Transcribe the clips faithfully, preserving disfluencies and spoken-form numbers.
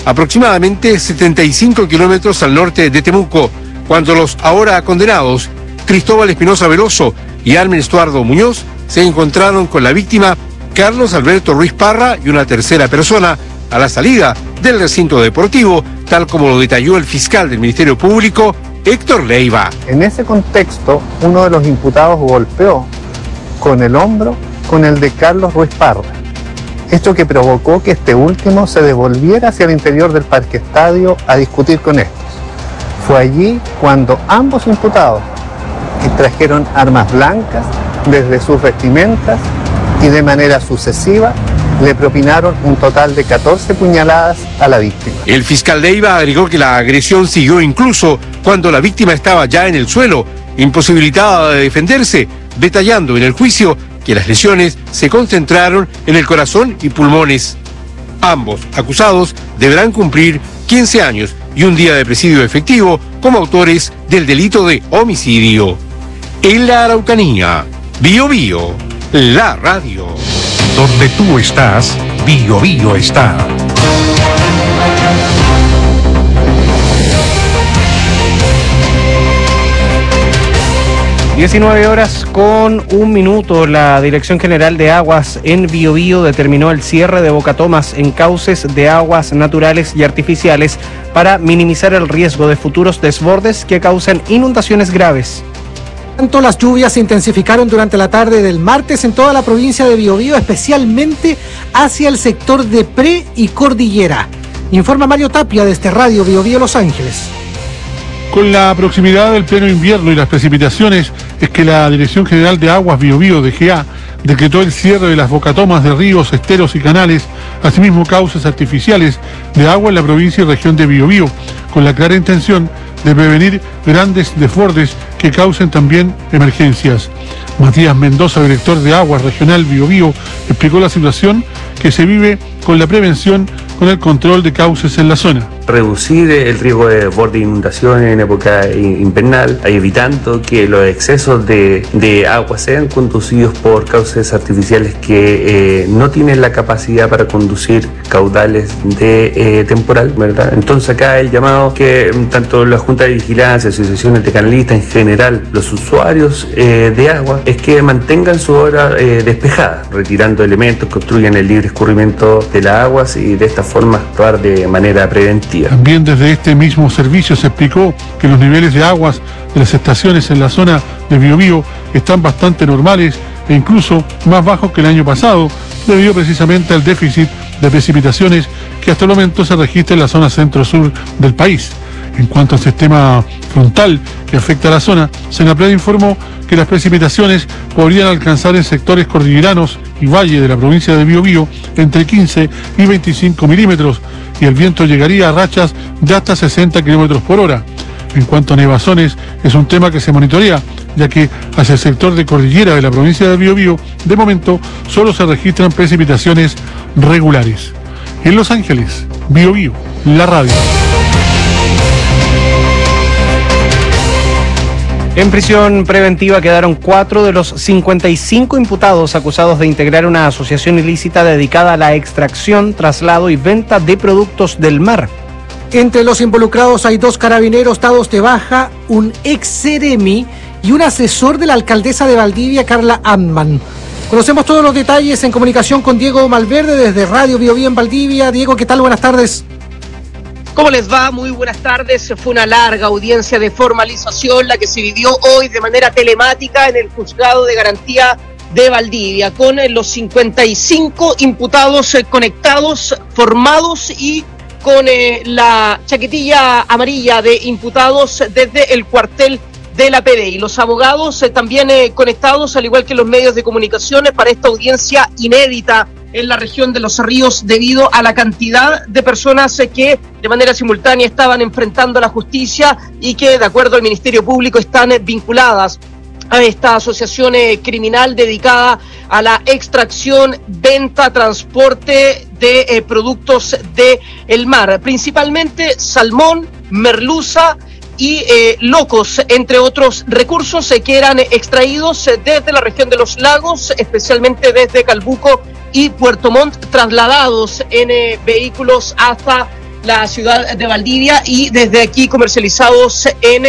aproximadamente setenta y cinco kilómetros al norte de Temuco, cuando los ahora condenados Cristóbal Espinosa Veloso y Armen Estuardo Muñoz se encontraron con la víctima Carlos Alberto Ruiz Parra y una tercera persona a la salida del recinto deportivo, tal como lo detalló el fiscal del Ministerio Público, Héctor Leiva. En ese contexto, uno de los imputados golpeó con el hombro con el de Carlos Ruiz Parra, hecho que provocó que este último se devolviera hacia el interior del Parque Estadio a discutir con estos. Fue allí cuando ambos imputados extrajeron armas blancas desde sus vestimentas y de manera sucesiva le propinaron un total de catorce puñaladas a la víctima. El fiscal Leiva agregó que la agresión siguió incluso cuando la víctima estaba ya en el suelo, imposibilitada de defenderse, detallando en el juicio que las lesiones se concentraron en el corazón y pulmones. Ambos acusados deberán cumplir quince años y un día de presidio efectivo como autores del delito de homicidio. En la Araucanía, Bio Bio, la radio. Donde tú estás, Bio Bio está. diecinueve horas con un minuto. La Dirección General de Aguas en Biobío determinó el cierre de bocatomas en cauces de aguas naturales y artificiales para minimizar el riesgo de futuros desbordes que causan inundaciones graves. Tanto las lluvias se intensificaron durante la tarde del martes en toda la provincia de Biobío, especialmente hacia el sector de Pre y Cordillera. Informa Mario Tapia desde Radio Biobío Los Ángeles. Con la proximidad del pleno invierno y las precipitaciones, es que la Dirección General de Aguas Biobío, D G A, decretó el cierre de las bocatomas de ríos, esteros y canales, asimismo cauces artificiales de agua en la provincia y región de Biobío, con la clara intención de prevenir grandes desbordes que causen también emergencias. Matías Mendoza, director de Aguas Regional Biobío, explicó la situación que se vive con la prevención con el control de cauces en la zona. Reducir el riesgo de desborde e inundación en época invernal, evitando que los excesos de, de agua sean conducidos por cauces artificiales que eh, no tienen la capacidad para conducir caudales de eh, temporal, ¿verdad? Entonces acá el llamado que tanto la Junta de Vigilancia, asociaciones de canalistas, en general los usuarios eh, de agua, es que mantengan su obra eh, despejada, retirando elementos que obstruyan el libre escurrimiento de las aguas y de esta forma actuar de manera preventiva. También desde este mismo servicio se explicó que los niveles de aguas de las estaciones en la zona de Biobío están bastante normales e incluso más bajos que el año pasado, debido precisamente al déficit de precipitaciones que hasta el momento se registra en la zona centro-sur del país. En cuanto al sistema frontal que afecta a la zona, Senapred informó que las precipitaciones podrían alcanzar en sectores cordilleranos y valle de la provincia de Biobío entre quince y veinticinco milímetros y el viento llegaría a rachas de hasta sesenta kilómetros por hora. En cuanto a nevazones, es un tema que se monitorea, ya que hacia el sector de cordillera de la provincia de Biobío, de momento, solo se registran precipitaciones regulares. En Los Ángeles, Biobío, la radio. En prisión preventiva quedaron cuatro de los cincuenta y cinco imputados acusados de integrar una asociación ilícita dedicada a la extracción, traslado y venta de productos del mar. Entre los involucrados hay dos carabineros dados de baja, un ex Ceremi y un asesor de la alcaldesa de Valdivia, Carla Amman. Conocemos todos los detalles en comunicación con Diego Malverde desde Radio Biobío en Valdivia. Diego, ¿qué tal? Buenas tardes. ¿Cómo les va? Muy buenas tardes. Fue una larga audiencia de formalización la que se vivió hoy de manera telemática en el Juzgado de Garantía de Valdivia, con los cincuenta y cinco imputados conectados, formados y con eh, la chaquetilla amarilla de imputados desde el cuartel de la P D I. Los abogados eh, también eh, conectados, al igual que los medios de comunicación, para esta audiencia inédita en la región de Los Ríos debido a la cantidad de personas eh, que de manera simultánea estaban enfrentando a la justicia y que, de acuerdo al Ministerio Público, están eh, vinculadas a esta asociación eh, criminal dedicada a la extracción, venta, transporte de eh, productos del mar, principalmente salmón, merluza y eh, locos, entre otros recursos eh, que eran extraídos eh, desde la región de los lagos, especialmente desde Calbuco y Puerto Montt, trasladados en eh, vehículos hasta la ciudad de Valdivia y desde aquí comercializados en,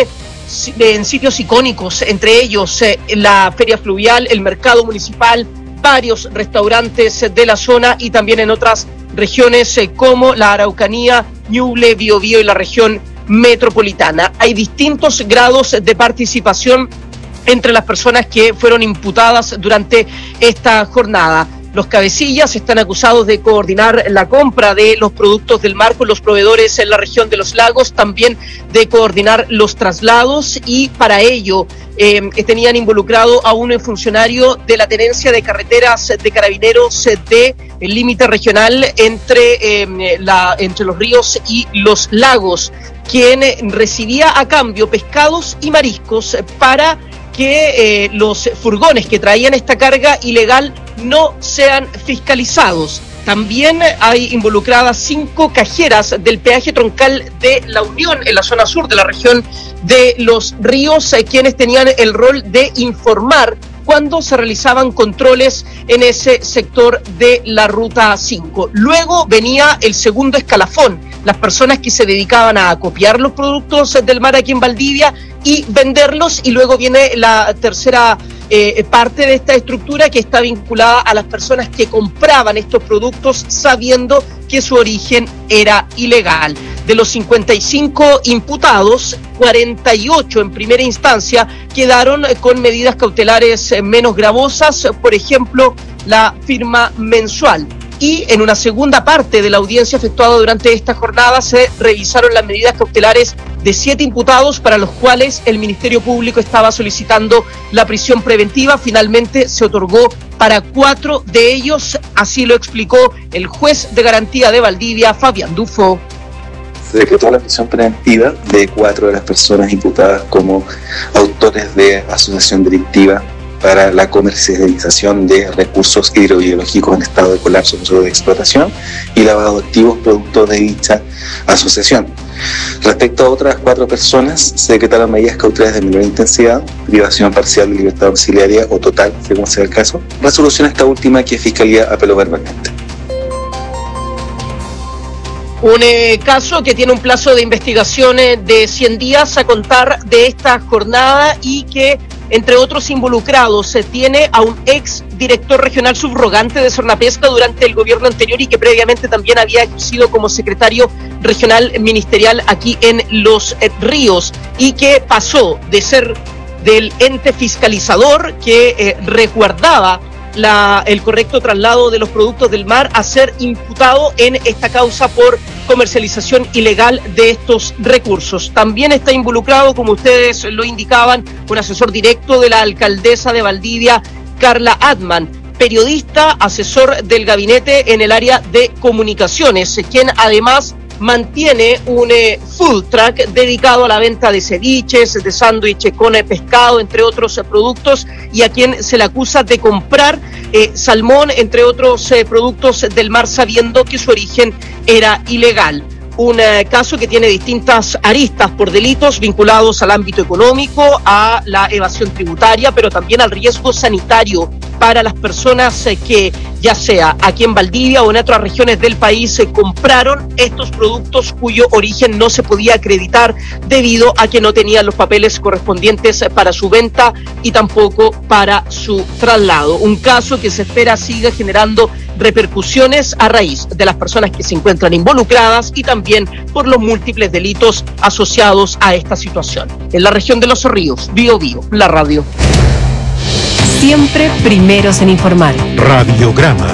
en sitios icónicos, entre ellos eh, la Feria Fluvial, el Mercado Municipal, varios restaurantes de la zona y también en otras regiones eh, como la Araucanía, Ñuble, Biobío y la región metropolitana. Hay distintos grados de participación entre las personas que fueron imputadas durante esta jornada. Los cabecillas están acusados de coordinar la compra de los productos del mar con los proveedores en la región de los lagos, también de coordinar los traslados y para ello eh, tenían involucrado a un funcionario de la Tenencia de Carreteras de Carabineros de el límite regional entre, eh, la, entre los ríos y los lagos, quien recibía a cambio pescados y mariscos para que eh, los furgones que traían esta carga ilegal no sean fiscalizados. También hay involucradas cinco cajeras del peaje troncal de La Unión en la zona sur de la región de Los Ríos, eh, quienes tenían el rol de informar cuando se realizaban controles en ese sector de la Ruta cinco. Luego venía el segundo escalafón, las personas que se dedicaban a copiar los productos del mar aquí en Valdivia y venderlos, y luego viene la tercera eh, parte de esta estructura que está vinculada a las personas que compraban estos productos sabiendo que su origen era ilegal. De los cincuenta y cinco imputados, cuarenta y ocho en primera instancia quedaron con medidas cautelares menos gravosas, por ejemplo, la firma mensual. Y en una segunda parte de la audiencia efectuada durante esta jornada se revisaron las medidas cautelares de siete imputados para los cuales el Ministerio Público estaba solicitando la prisión preventiva. Finalmente se otorgó para cuatro de ellos, así lo explicó el juez de garantía de Valdivia, Fabián Dufo. Se decretó la prisión preventiva de cuatro de las personas imputadas como autores de asociación delictiva para la comercialización de recursos hidrobiológicos en estado de colapso o de explotación y lavado de activos producto de dicha asociación. Respecto a otras cuatro personas, se decretaron medidas cautelares de menor intensidad, privación parcial de libertad domiciliaria o total, según sea el caso. Resolución esta última que Fiscalía apeló verbalmente. Un eh, caso que tiene un plazo de investigación eh, de cien días a contar de esta jornada y que, entre otros involucrados, se tiene a un ex director regional subrogante de Sornapesca durante el gobierno anterior y que previamente también había ejercido como secretario regional ministerial aquí en Los eh, Ríos y que pasó de ser del ente fiscalizador que eh, resguardaba La, el correcto traslado de los productos del mar a ser imputado en esta causa por comercialización ilegal de estos recursos. También está involucrado, como ustedes lo indicaban, un asesor directo de la alcaldesa de Valdivia, Carla Adman, periodista, asesor del gabinete en el área de comunicaciones, quien además mantiene un eh, food truck dedicado a la venta de ceviches, de sándwiches con eh, pescado, entre otros eh, productos, y a quien se le acusa de comprar eh, salmón, entre otros eh, productos del mar, sabiendo que su origen era ilegal. Un eh, caso que tiene distintas aristas por delitos vinculados al ámbito económico, a la evasión tributaria, pero también al riesgo sanitario para las personas eh, que, ya sea aquí en Valdivia o en otras regiones del país, eh, compraron estos productos cuyo origen no se podía acreditar debido a que no tenían los papeles correspondientes eh, para su venta y tampoco para su traslado. Un caso que se espera siga generando repercusiones a raíz de las personas que se encuentran involucradas y también por los múltiples delitos asociados a esta situación. En la región de Los Ríos, Biobío, la radio. Siempre primeros en informar. Radiograma.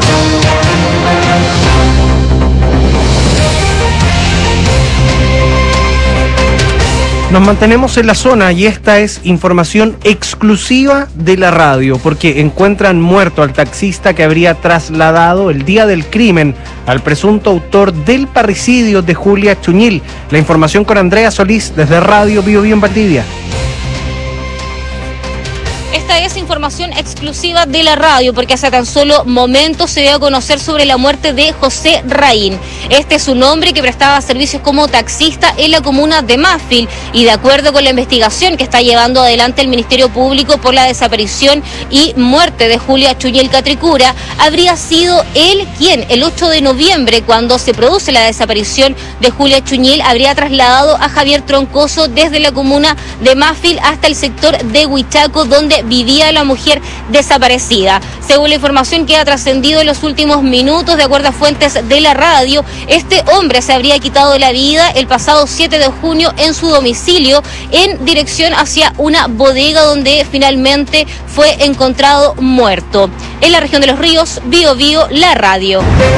Nos mantenemos en la zona y esta es información exclusiva de la radio, porque encuentran muerto al taxista que habría trasladado el día del crimen al presunto autor del parricidio de Julia Chuñil. La información con Andrea Solís desde Radio Biobío en Valdivia. Esta es información exclusiva de la radio, porque hace tan solo momentos se dio a conocer sobre la muerte de José Raín. Este es un hombre que prestaba servicios como taxista en la comuna de Mafil, y de acuerdo con la investigación que está llevando adelante el Ministerio Público por la desaparición y muerte de Julia Chuñel Catricura, habría sido él quien el ocho de noviembre, cuando se produce la desaparición de Julia Chuñel, habría trasladado a Javier Troncoso desde la comuna de Mafil hasta el sector de Huichaco, donde vivía la mujer desaparecida. Según la información que ha trascendido en los últimos minutos, de acuerdo a fuentes de la radio, este hombre se habría quitado la vida el pasado siete de junio en su domicilio, en dirección hacia una bodega donde finalmente fue encontrado muerto. En la región de Los Ríos, Bío Bío, la radio.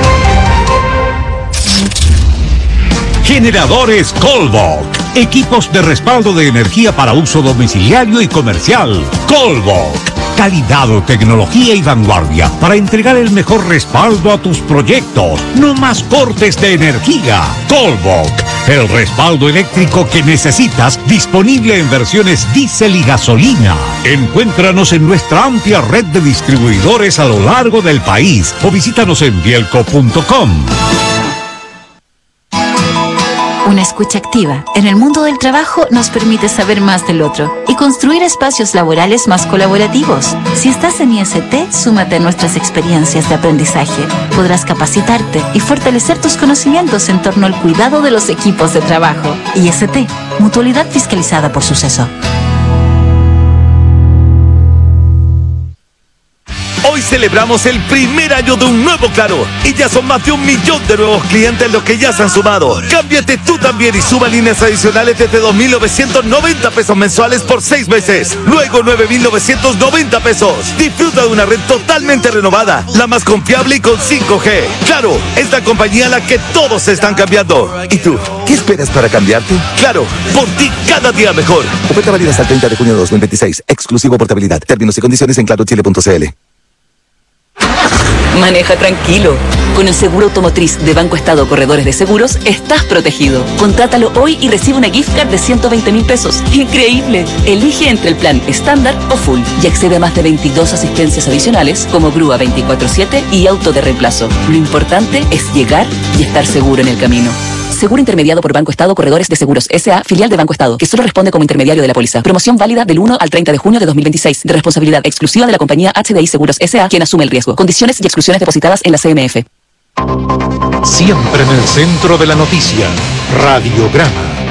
Generadores Colbok. Equipos de respaldo de energía para uso domiciliario y comercial. Colbok. Calidad, tecnología y vanguardia para entregar el mejor respaldo a tus proyectos. No más cortes de energía. Colbok. El respaldo eléctrico que necesitas, disponible en versiones diésel y gasolina. Encuéntranos en nuestra amplia red de distribuidores a lo largo del país o visítanos en bielco punto com. Una escucha activa en el mundo del trabajo nos permite saber más del otro y construir espacios laborales más colaborativos. Si estás en I S T, súmate a nuestras experiencias de aprendizaje. Podrás capacitarte y fortalecer tus conocimientos en torno al cuidado de los equipos de trabajo. I S T, mutualidad fiscalizada por Suceso. Hoy celebramos el primer año de un nuevo Claro y ya son más de un millón de nuevos clientes los que ya se han sumado. Cámbiate tú también y suma líneas adicionales desde dos mil novecientos noventa pesos mensuales por seis meses. Luego nueve mil novecientos noventa pesos. Disfruta de una red totalmente renovada, la más confiable y con cinco G. Claro, es la compañía a la que todos se están cambiando. ¿Y tú? ¿Qué esperas para cambiarte? Claro, por ti cada día mejor. Oferta válida hasta el treinta de junio de dos mil veintiséis. Exclusivo portabilidad. Términos y condiciones en claro chile punto c l. Maneja tranquilo. Con el seguro automotriz de Banco Estado Corredores de Seguros, estás protegido. Contrátalo hoy y recibe una gift card de ciento veinte mil pesos. ¡Increíble! Elige entre el plan estándar o full y accede a más de veintidós asistencias adicionales como grúa veinticuatro siete y auto de reemplazo. Lo importante es llegar y estar seguro en el camino. Seguro intermediado por Banco Estado Corredores de Seguros S A, filial de Banco Estado, que solo responde como intermediario de la póliza. Promoción válida del uno al treinta de junio de dos mil veintiséis, de responsabilidad exclusiva de la compañía H D I Seguros S A, quien asume el riesgo. Condiciones y exclusiones depositadas en la C M F. Siempre en el centro de la noticia. Radiograma.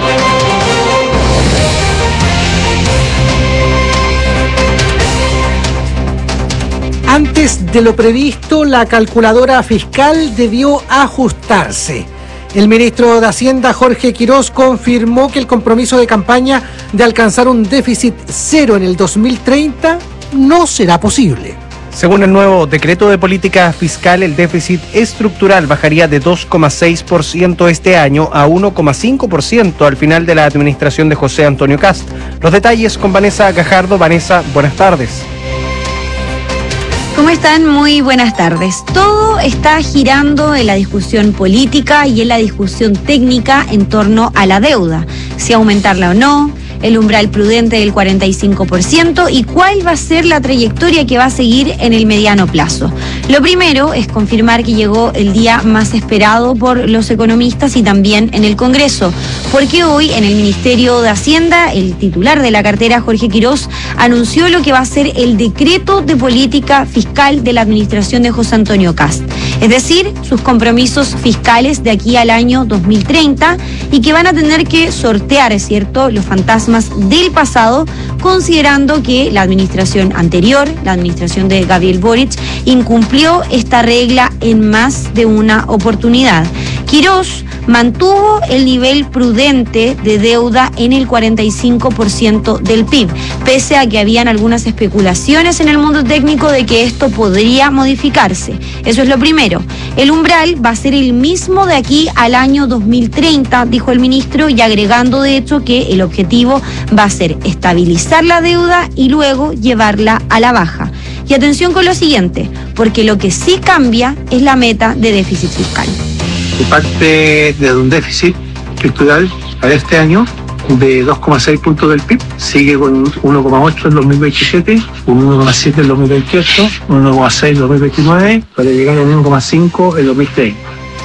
Antes de lo previsto, la calculadora fiscal debió ajustarse. El ministro de Hacienda, Jorge Quirós, confirmó que el compromiso de campaña de alcanzar un déficit cero en el dos mil treinta no será posible. Según el nuevo decreto de política fiscal, el déficit estructural bajaría de dos coma seis por ciento este año a uno coma cinco por ciento al final de la administración de José Antonio Kast. Los detalles con Vanessa Gajardo. Vanessa, buenas tardes. ¿Cómo están? Muy buenas tardes. Todo está girando en la discusión política y en la discusión técnica en torno a la deuda, si aumentarla o no, el umbral prudente del cuarenta y cinco por ciento y cuál va a ser la trayectoria que va a seguir en el mediano plazo. Lo primero es confirmar que llegó el día más esperado por los economistas y también en el Congreso, porque hoy en el Ministerio de Hacienda, el titular de la cartera, Jorge Quirós, anunció lo que va a ser el decreto de política fiscal de la administración de José Antonio Kast, es decir, sus compromisos fiscales de aquí al año dos mil treinta y que van a tener que sortear, ¿cierto?, los fantasmas del pasado, considerando que la administración anterior, la administración de Gabriel Boric, incumplió esta regla en más de una oportunidad. Quirós mantuvo el nivel prudente de deuda en el cuarenta y cinco por ciento del P I B, pese a que habían algunas especulaciones en el mundo técnico de que esto podría modificarse. Eso es lo primero. El umbral va a ser el mismo de aquí al año dos mil treinta, dijo el ministro, y agregando de hecho que el objetivo va a ser estabilizar la deuda y luego llevarla a la baja. Y atención con lo siguiente, porque lo que sí cambia es la meta de déficit fiscal. Se parte de un déficit estructural para este año de dos coma seis puntos del P I B, sigue con un uno coma ocho en dos mil veintisiete, un uno coma siete en dos mil veintiocho, un uno coma seis en dos mil veintinueve, para llegar a un uno coma cinco en dos mil treinta.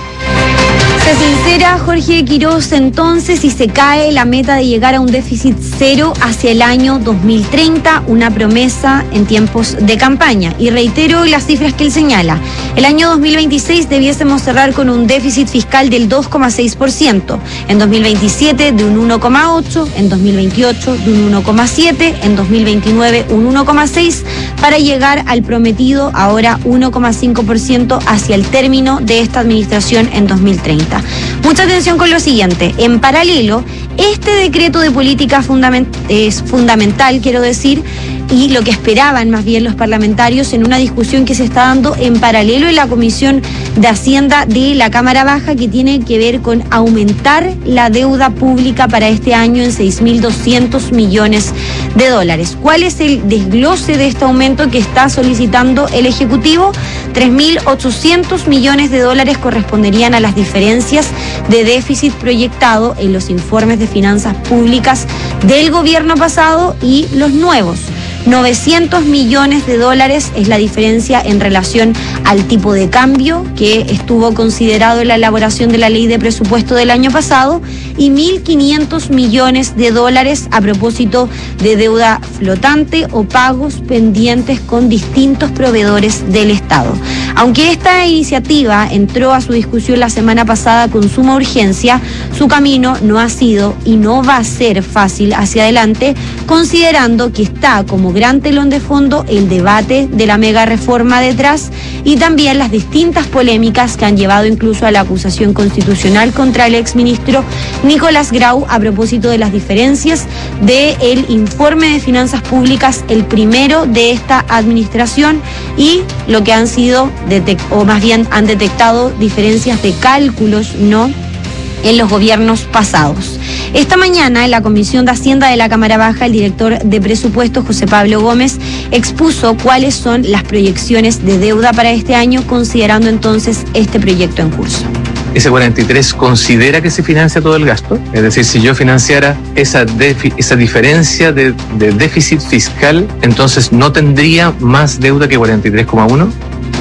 Se sincera Jorge Quiroz entonces y se cae la meta de llegar a un déficit cero hacia el año dos mil treinta, una promesa en tiempos de campaña. Y reitero las cifras que él señala. El año dos mil veintiséis debiésemos cerrar con un déficit fiscal del dos coma seis por ciento, en dos mil veintisiete de un uno coma ocho por ciento, en dos mil veintiocho de un uno coma siete por ciento, en dos mil veintinueve un uno coma seis por ciento, para llegar al prometido ahora uno coma cinco por ciento hacia el término de esta administración en dos mil treinta. Mucha atención con lo siguiente. En paralelo, este decreto de política fundament- es fundamental, quiero decir, y lo que esperaban más bien los parlamentarios en una discusión que se está dando en paralelo en la Comisión de Hacienda de la Cámara Baja, que tiene que ver con aumentar la deuda pública para este año en seis mil doscientos millones de dólares. ¿Cuál es el desglose de este aumento que está solicitando el Ejecutivo? tres mil ochocientos millones de dólares corresponderían a las diferencias de déficit proyectado en los informes de finanzas públicas del gobierno pasado y los nuevos. novecientos millones de dólares es la diferencia en relación al tipo de cambio que estuvo considerado en la elaboración de la ley de presupuesto del año pasado y mil quinientos millones de dólares a propósito de deuda flotante o pagos pendientes con distintos proveedores del Estado. Aunque esta iniciativa entró a su discusión la semana pasada con suma urgencia, su camino no ha sido y no va a ser fácil hacia adelante, considerando que está como gran telón de fondo el debate de la mega reforma detrás y también las distintas polémicas que han llevado incluso a la acusación constitucional contra el exministro Nicolás Grau a propósito de las diferencias del informe de finanzas públicas, el primero de esta administración, y lo que han sido, detect- o más bien han detectado diferencias de cálculos, ¿no?, en los gobiernos pasados. Esta mañana, en la Comisión de Hacienda de la Cámara Baja, el director de presupuestos, José Pablo Gómez, expuso cuáles son las proyecciones de deuda para este año, considerando entonces este proyecto en curso. Ese cuarenta y tres considera que se financia todo el gasto, es decir, si yo financiara esa, defi- esa diferencia de, de déficit fiscal, entonces no tendría más deuda que cuarenta y tres coma uno.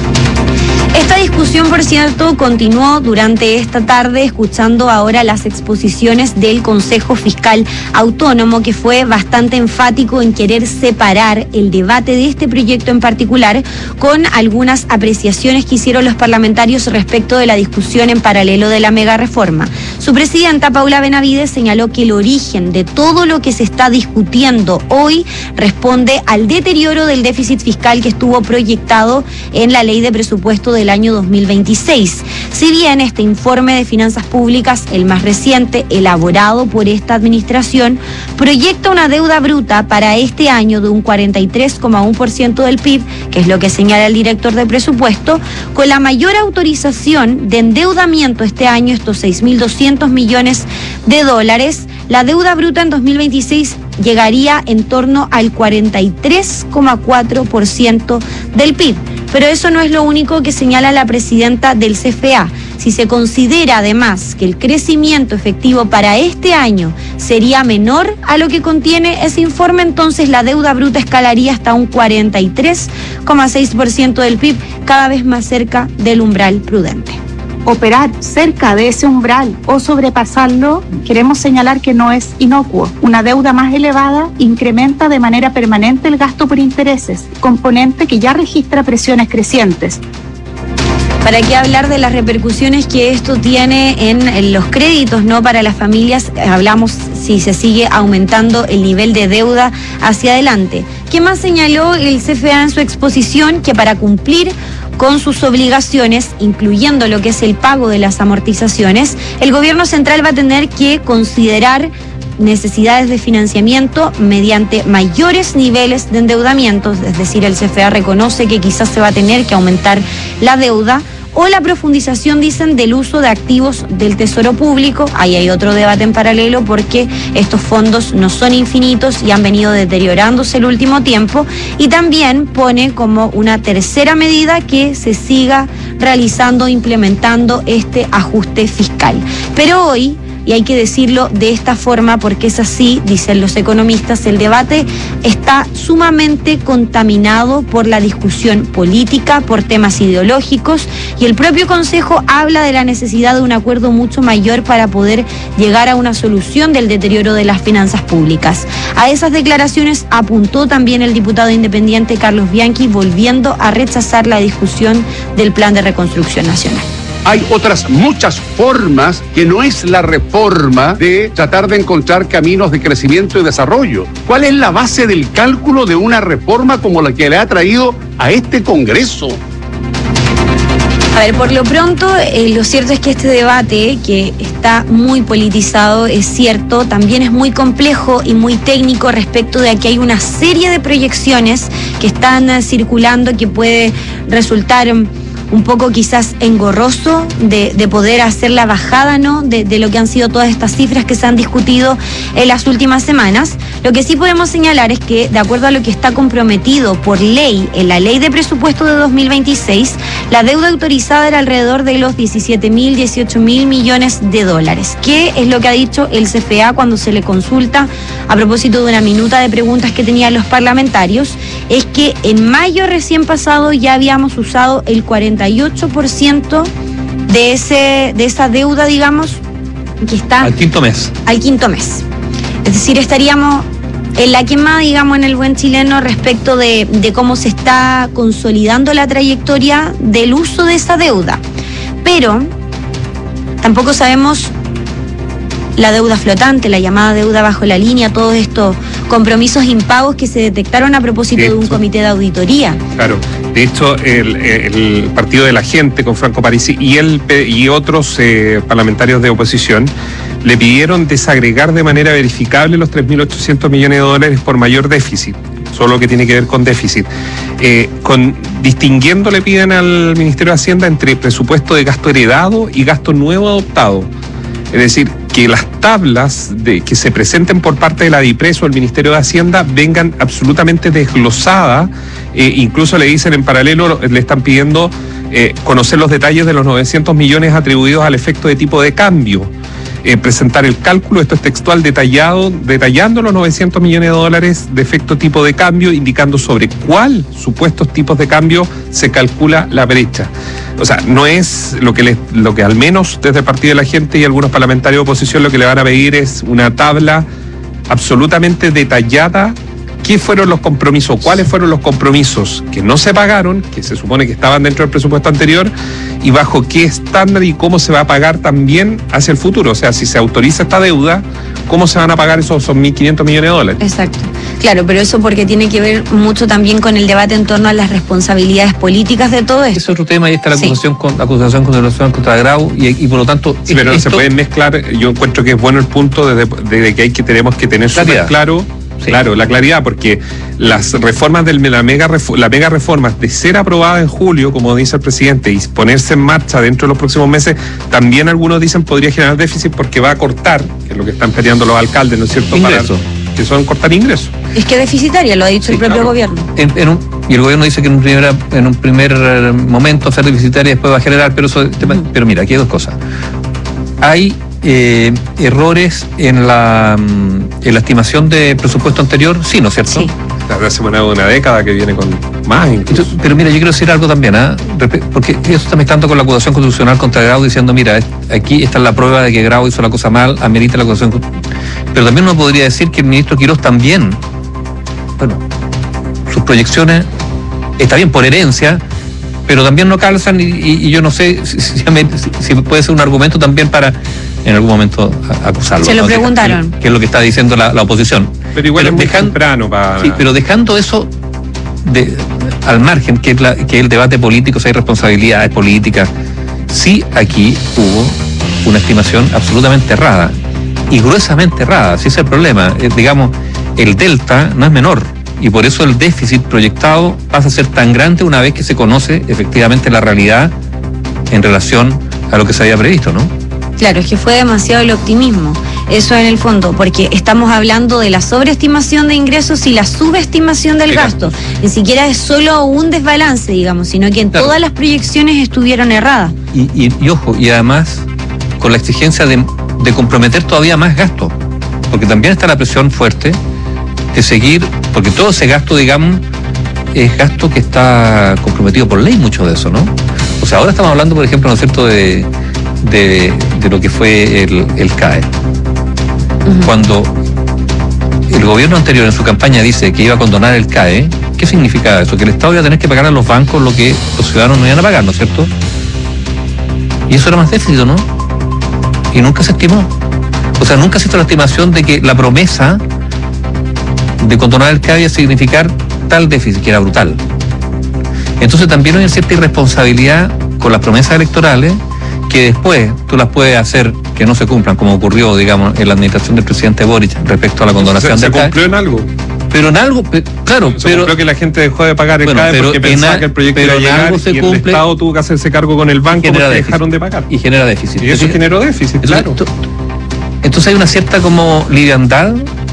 Esta discusión, por cierto, continuó durante esta tarde, escuchando ahora las exposiciones del Consejo Fiscal Autónomo, que fue bastante enfático en querer separar el debate de este proyecto en particular con algunas apreciaciones que hicieron los parlamentarios respecto de la discusión en paralelo de la mega reforma. Su presidenta, Paula Benavides, señaló que el origen de todo lo que se está discutiendo hoy responde al deterioro del déficit fiscal que estuvo proyectado en la ley de presupuesto del año dos mil veintiséis. Si bien este informe de finanzas públicas, el más reciente, elaborado por esta administración, proyecta una deuda bruta para este año de un cuarenta y tres coma uno por ciento del P I B, que es lo que señala el director de presupuesto, con la mayor autorización de endeudamiento este año, estos seis mil doscientos millones de dólares, la deuda bruta en dos mil veintiséis llegaría en torno al cuarenta y tres coma cuatro por ciento del P I B. Pero eso no es lo único que señala la presidenta del C F A. Si se considera además que el crecimiento efectivo para este año sería menor a lo que contiene ese informe, entonces la deuda bruta escalaría hasta un cuarenta y tres coma seis por ciento del P I B, cada vez más cerca del umbral prudente. Operar cerca de ese umbral o sobrepasarlo, queremos señalar que no es inocuo. Una deuda más elevada incrementa de manera permanente el gasto por intereses, componente que ya registra presiones crecientes. ¿Para qué hablar de las repercusiones que esto tiene en, en los créditos, ¿no?, para las familias? Hablamos si se sigue aumentando el nivel de deuda hacia adelante. ¿Qué más señaló el C F A en su exposición? Que para cumplir con sus obligaciones, incluyendo lo que es el pago de las amortizaciones, el gobierno central va a tener que considerar necesidades de financiamiento mediante mayores niveles de endeudamiento, es decir, el C F A reconoce que quizás se va a tener que aumentar la deuda, o la profundización, dicen, del uso de activos del Tesoro Público. Ahí hay otro debate en paralelo porque estos fondos no son infinitos y han venido deteriorándose el último tiempo, y también pone como una tercera medida que se siga realizando, implementando este ajuste fiscal. Pero hoy y hay que decirlo de esta forma porque es así, dicen los economistas, el debate está sumamente contaminado por la discusión política, por temas ideológicos, y el propio Consejo habla de la necesidad de un acuerdo mucho mayor para poder llegar a una solución del deterioro de las finanzas públicas. A esas declaraciones apuntó también el diputado independiente Carlos Bianchi, volviendo a rechazar la discusión del Plan de Reconstrucción Nacional. Hay otras muchas formas que no es la reforma de tratar de encontrar caminos de crecimiento y desarrollo. ¿Cuál es la base del cálculo de una reforma como la que le ha traído a este Congreso? A ver, por lo pronto, eh, lo cierto es que este debate, que está muy politizado, es cierto, también es muy complejo y muy técnico respecto de que hay una serie de proyecciones que están eh, circulando que puede resultar um, un poco quizás engorroso de, de poder hacer la bajada, ¿no?, de, de lo que han sido todas estas cifras que se han discutido en las últimas semanas. Lo que sí podemos señalar es que, de acuerdo a lo que está comprometido por ley, en la ley de presupuesto de dos mil veintiséis, la deuda autorizada era alrededor de los diecisiete mil, dieciocho mil millones de dólares. ¿Qué es lo que ha dicho el C F A cuando se le consulta a propósito de una minuta de preguntas que tenían los parlamentarios? Es que en mayo recién pasado ya habíamos usado el cuarenta y ocho por ciento de, ese, de esa deuda, digamos, que está... Al quinto mes. Al quinto mes. Es decir, estaríamos en la quema, digamos, en el buen chileno respecto de, de cómo se está consolidando la trayectoria del uso de esa deuda. Pero tampoco sabemos la deuda flotante, la llamada deuda bajo la línea, todos estos compromisos impagos que se detectaron a propósito de, de un comité de auditoría. Claro, de hecho el, el Partido de la Gente con Franco Parisi y, el, y otros eh, parlamentarios de oposición le pidieron desagregar de manera verificable los tres mil ochocientos millones de dólares por mayor déficit, solo lo que tiene que ver con déficit. Eh, con, distinguiendo le piden al Ministerio de Hacienda entre presupuesto de gasto heredado y gasto nuevo adoptado. Es decir, que las tablas de, que se presenten por parte de la DIPRES o el Ministerio de Hacienda vengan absolutamente desglosadas, eh, incluso le dicen en paralelo, le están pidiendo eh, conocer los detalles de los novecientos millones atribuidos al efecto de tipo de cambio. Eh, presentar el cálculo, esto es textual, detallado, detallando los novecientos millones de dólares de efecto tipo de cambio, indicando sobre cuál supuestos tipos de cambio se calcula la brecha. O sea, no es lo que, les, lo que al menos desde el Partido de la Gente y algunos parlamentarios de oposición lo que le van a pedir es una tabla absolutamente detallada. ¿Qué fueron los compromisos? ¿Cuáles fueron los compromisos que no se pagaron, que se supone que estaban dentro del presupuesto anterior, y bajo qué estándar y cómo se va a pagar también hacia el futuro? O sea, si se autoriza esta deuda, ¿cómo se van a pagar esos, esos mil quinientos millones de dólares? Exacto. Claro, pero eso porque tiene que ver mucho también con el debate en torno a las responsabilidades políticas de todo esto. Es otro tema, y está la acusación, sí. con, acusación contra, contra Grau, y, y por lo tanto... Sí, pero esto, no se pueden mezclar. Yo encuentro que es bueno el punto desde, desde que hay que tenemos que tener súper claro... Sí. Claro, la claridad, porque las reformas de la mega, la mega reforma, de ser aprobada en julio, como dice el presidente, y ponerse en marcha dentro de los próximos meses, también algunos dicen podría generar déficit porque va a cortar, que es lo que están peleando los alcaldes, ¿no es cierto? Ingresos. Para, que son cortar ingresos. Es que deficitaria, lo ha dicho sí, el propio claro. gobierno. En, en un, y el gobierno dice que en un primer, en un primer momento ser deficitaria y después va a generar, pero, eso, mm. pero mira, aquí hay dos cosas. Hay eh, errores en la, en la estimación de presupuesto anterior, sí, ¿no es cierto? Sí. Desde hace una, una década que viene con más incluso. Entonces, pero mira, yo quiero decir algo también, ¿eh? Porque eso está mezclando con la acusación constitucional contra Grau, diciendo, mira, aquí está la prueba de que Grau hizo la cosa mal, amerita la acusación. Pero también uno podría decir que el ministro Quirós también, bueno, sus proyecciones, está bien por herencia, pero también no calzan, y, y, y yo no sé si, si, si puede ser un argumento también para en algún momento acusarlo. Se lo ¿no? preguntaron. Que, que es lo que está diciendo la, la oposición. Pero igual pero es muy dejan, temprano para... Sí, pero dejando eso de, al margen, que es, la, que es el debate político, si hay responsabilidades políticas, sí aquí hubo una estimación absolutamente errada, y gruesamente errada, ese es el problema. Eh, digamos, el delta no es menor, y por eso el déficit proyectado pasa a ser tan grande una vez que se conoce efectivamente la realidad en relación a lo que se había previsto, ¿no? Claro, es que fue demasiado el optimismo, eso en el fondo, porque estamos hablando de la sobreestimación de ingresos y la subestimación del gasto. Ni siquiera es solo un desbalance, digamos, sino que en claro. todas las proyecciones estuvieron erradas. Y, y, y ojo, y además con la exigencia de de comprometer todavía más gasto, porque también está la presión fuerte de seguir, porque todo ese gasto, digamos, es gasto que está comprometido por ley, mucho de eso, ¿no? O sea, ahora estamos hablando, por ejemplo, ¿no es cierto?, de, de, de lo que fue el, el C A E. Uh-huh. Cuando el gobierno anterior en su campaña dice que iba a condonar el C A E, ¿qué significa eso? Que el Estado iba a tener que pagar a los bancos lo que los ciudadanos no iban a pagar, ¿no es cierto? Y eso era más déficit, ¿no? Y nunca se estimó. O sea, nunca se hizo la estimación de que la promesa de condonar el C A E iba a significar tal déficit, que era brutal. Entonces también hay cierta irresponsabilidad con las promesas electorales, que después tú las puedes hacer que no se cumplan, como ocurrió, digamos, en la administración del presidente Boric respecto a la condonación se, del se C A E. cumplió en algo. Pero en algo, claro, se pero cumplió que la gente dejó de pagar el bueno, C A E pero porque pensaba a, que el proyecto iba a llegar se y cumple, el Estado tuvo que hacerse cargo con el banco porque déficit. Dejaron de pagar. Y genera déficit. Y eso entonces, generó déficit, entonces, claro. Tú, entonces hay una cierta como liviandad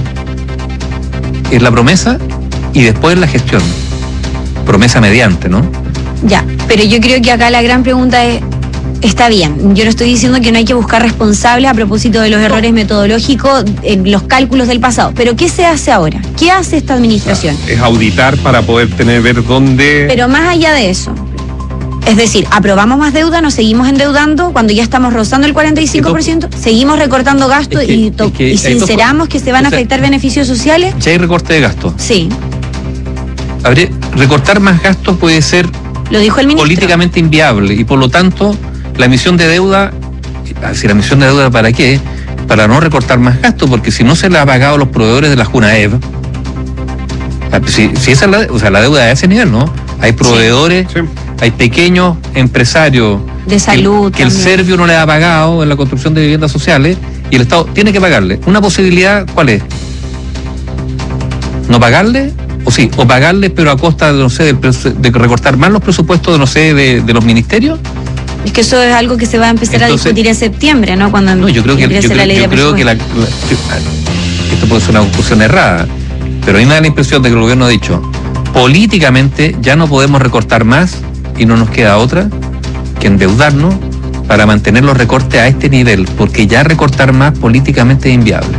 en la promesa y después en la gestión. Promesa mediante, ¿no? Ya, pero yo creo que acá la gran pregunta es, está bien, yo no estoy diciendo que no hay que buscar responsables a propósito de los no. errores metodológicos, en los cálculos del pasado, pero ¿qué se hace ahora? ¿Qué hace esta administración? O sea, es auditar para poder tener, ver dónde... Pero más allá de eso, es decir, aprobamos más deuda, nos seguimos endeudando cuando ya estamos rozando el cuarenta y cinco por ciento, seguimos recortando gastos es que, y, to- es que y sinceramos que se van a afectar beneficios sociales. Ya hay recorte de gastos. Sí. Habría, recortar más gastos puede ser Lo dijo el ministro. políticamente inviable y por lo tanto la emisión de deuda, si la emisión de deuda ¿para qué? Para no recortar más gastos, porque si no se la ha pagado a los proveedores de la Junaev, si, si esa es la, o sea, la deuda de ese nivel, ¿no? Hay proveedores, sí. Sí. Hay pequeños empresarios de salud que, que el Servio no le ha pagado en la construcción de viviendas sociales y el Estado tiene que pagarle. Una posibilidad, ¿cuál es? ¿No pagarle? O sí, o pagarle, pero a costa de, no sé, de, de recortar más los presupuestos de, no sé, de, de los ministerios. Es que eso es algo que se va a empezar Entonces, a discutir en septiembre, ¿no? Cuando no, yo creo que, yo creo, la ley yo de creo que la, la, esto puede ser una conclusión errada, pero a mí me da la impresión de que el gobierno ha dicho, políticamente ya no podemos recortar más y no nos queda otra que endeudarnos para mantener los recortes a este nivel, porque ya recortar más políticamente es inviable.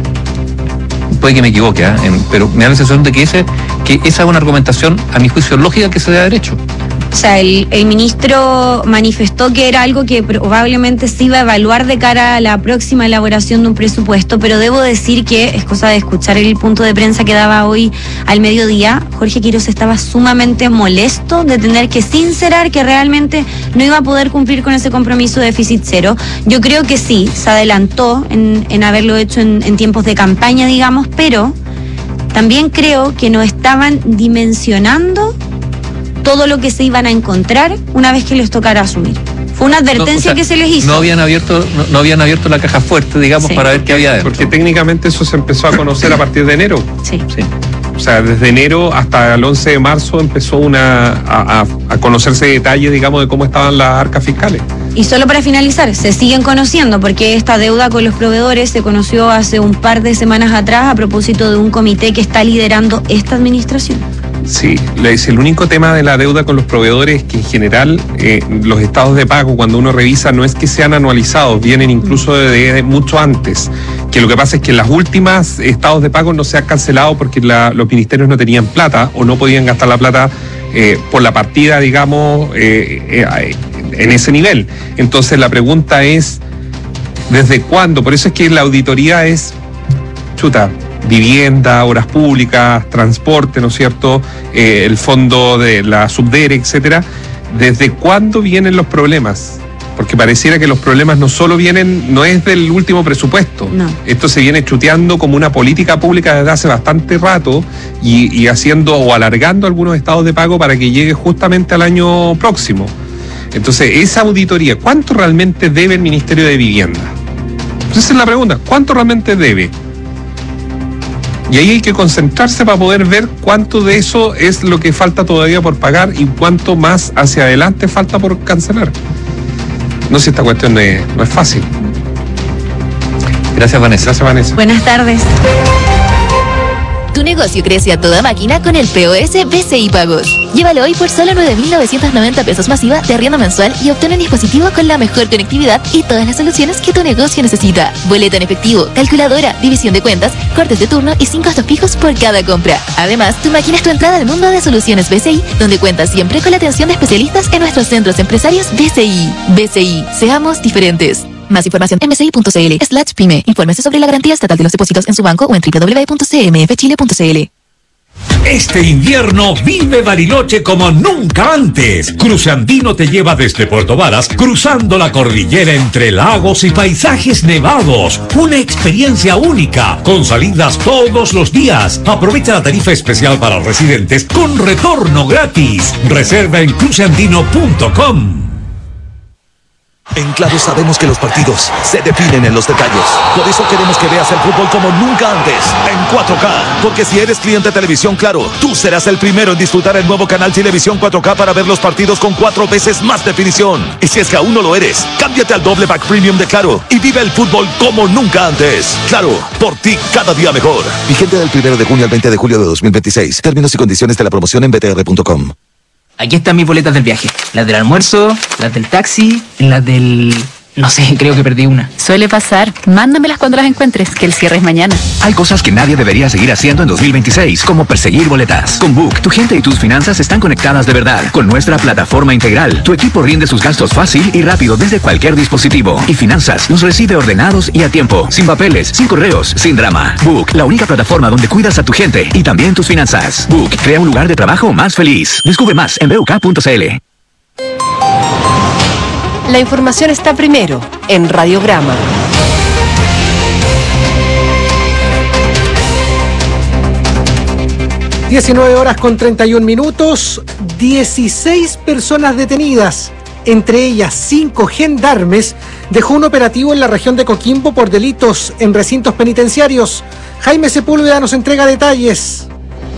Puede que me equivoque, ¿eh? en, pero me da la sensación de que, ese, que esa es una argumentación, a mi juicio, lógica que se da derecho. O sea, el, el ministro manifestó que era algo que probablemente se iba a evaluar de cara a la próxima elaboración de un presupuesto, pero debo decir que es cosa de escuchar el punto de prensa que daba hoy al mediodía. Jorge Quiroz estaba sumamente molesto de tener que sincerar que realmente no iba a poder cumplir con ese compromiso de déficit cero. Yo creo que sí, se adelantó en, en haberlo hecho en, en tiempos de campaña, digamos, pero también creo que no estaban dimensionando todo lo que se iban a encontrar una vez que les tocara asumir. Fue una advertencia no, o sea, que se les hizo. No habían abierto, no, no habían abierto la caja fuerte, digamos, sí. para ver qué había dentro. Porque técnicamente eso se empezó a conocer a partir de enero. Sí. sí. O sea, desde enero hasta el once de marzo empezó una a, a, a conocerse detalles, digamos, de cómo estaban las arcas fiscales. Y solo para finalizar, se siguen conociendo, porque esta deuda con los proveedores se conoció hace un par de semanas atrás a propósito de un comité que está liderando esta administración. Sí, el único tema de la deuda con los proveedores es que en general eh, los estados de pago, cuando uno revisa, no es que sean anualizados, vienen incluso de, de mucho antes. Que lo que pasa es que en las últimas estados de pago no se han cancelado porque la, los ministerios no tenían plata o no podían gastar la plata eh, por la partida, digamos, eh, eh, en ese nivel. Entonces la pregunta es, ¿desde cuándo? Por eso es que la auditoría es, chuta, vivienda, obras públicas, transporte, ¿no es cierto? Eh, el fondo de la Subdere, etcétera. ¿Desde cuándo vienen los problemas? Porque pareciera que los problemas no solo vienen, no es del último presupuesto. No. Esto se viene chuteando como una política pública desde hace bastante rato y, y haciendo o alargando algunos estados de pago para que llegue justamente al año próximo. Entonces, esa auditoría, ¿cuánto realmente debe el Ministerio de Vivienda? Esa es la pregunta, ¿cuánto realmente debe? Y ahí hay que concentrarse para poder ver cuánto de eso es lo que falta todavía por pagar y cuánto más hacia adelante falta por cancelar. No sé si esta cuestión no es, no es fácil. Gracias, Vanessa. Gracias, Vanessa. Buenas tardes. Tu negocio crece a toda máquina con el P O S B C I Pagos. Llévalo hoy por solo nueve mil novecientos noventa pesos masiva de arriendo mensual y obtén un dispositivo con la mejor conectividad y todas las soluciones que tu negocio necesita. Boleta en efectivo, calculadora, división de cuentas, cortes de turno y sin costos fijos por cada compra. Además, tu máquina es tu entrada al mundo de soluciones B C I, donde cuentas siempre con la atención de especialistas en nuestros centros empresarios B C I. B C I, seamos diferentes. Más información en bci.cl slash pyme. Infórmese sobre la garantía estatal de los depósitos en su banco o en doble u doble u doble u punto c m f chile punto c l. Este invierno vive Bariloche como nunca antes. Cruce Andino te lleva desde Puerto Varas, cruzando la cordillera entre lagos y paisajes nevados. Una experiencia única, con salidas todos los días. Aprovecha la tarifa especial para residentes con retorno gratis. Reserva en cruce andino punto com. En Claro sabemos que los partidos se definen en los detalles. Por eso queremos que veas el fútbol como nunca antes, en cuatro K. Porque si eres cliente de Televisión Claro, tú serás el primero en disfrutar el nuevo canal Televisión cuatro K para ver los partidos con cuatro veces más definición. Y si es que aún no lo eres, cámbiate al doble pack premium de Claro y vive el fútbol como nunca antes. Claro, por ti cada día mejor. Vigente del primero de junio al veinte de julio de dos mil veintiséis. Términos y condiciones de la promoción en b t r punto com. Aquí están mis boletas del viaje. Las del almuerzo, las del taxi, las del... no sé, creo que perdí una. Suele pasar. Mándamelas cuando las encuentres, que el cierre es mañana. Hay cosas que nadie debería seguir haciendo en dos mil veintiséis, como perseguir boletas. Con Book, tu gente y tus finanzas están conectadas de verdad. Con nuestra plataforma integral, tu equipo rinde sus gastos fácil y rápido desde cualquier dispositivo. Y Finanzas los recibe ordenados y a tiempo. Sin papeles, sin correos, sin drama. Book, la única plataforma donde cuidas a tu gente y también tus finanzas. Book, crea un lugar de trabajo más feliz. Descubre más en b u k punto c l. La información está primero en Radiograma. diecinueve horas con treinta y un minutos, dieciséis personas detenidas, entre ellas cinco gendarmes, dejó un operativo en la región de Coquimbo por delitos en recintos penitenciarios. Jaime Sepúlveda nos entrega detalles.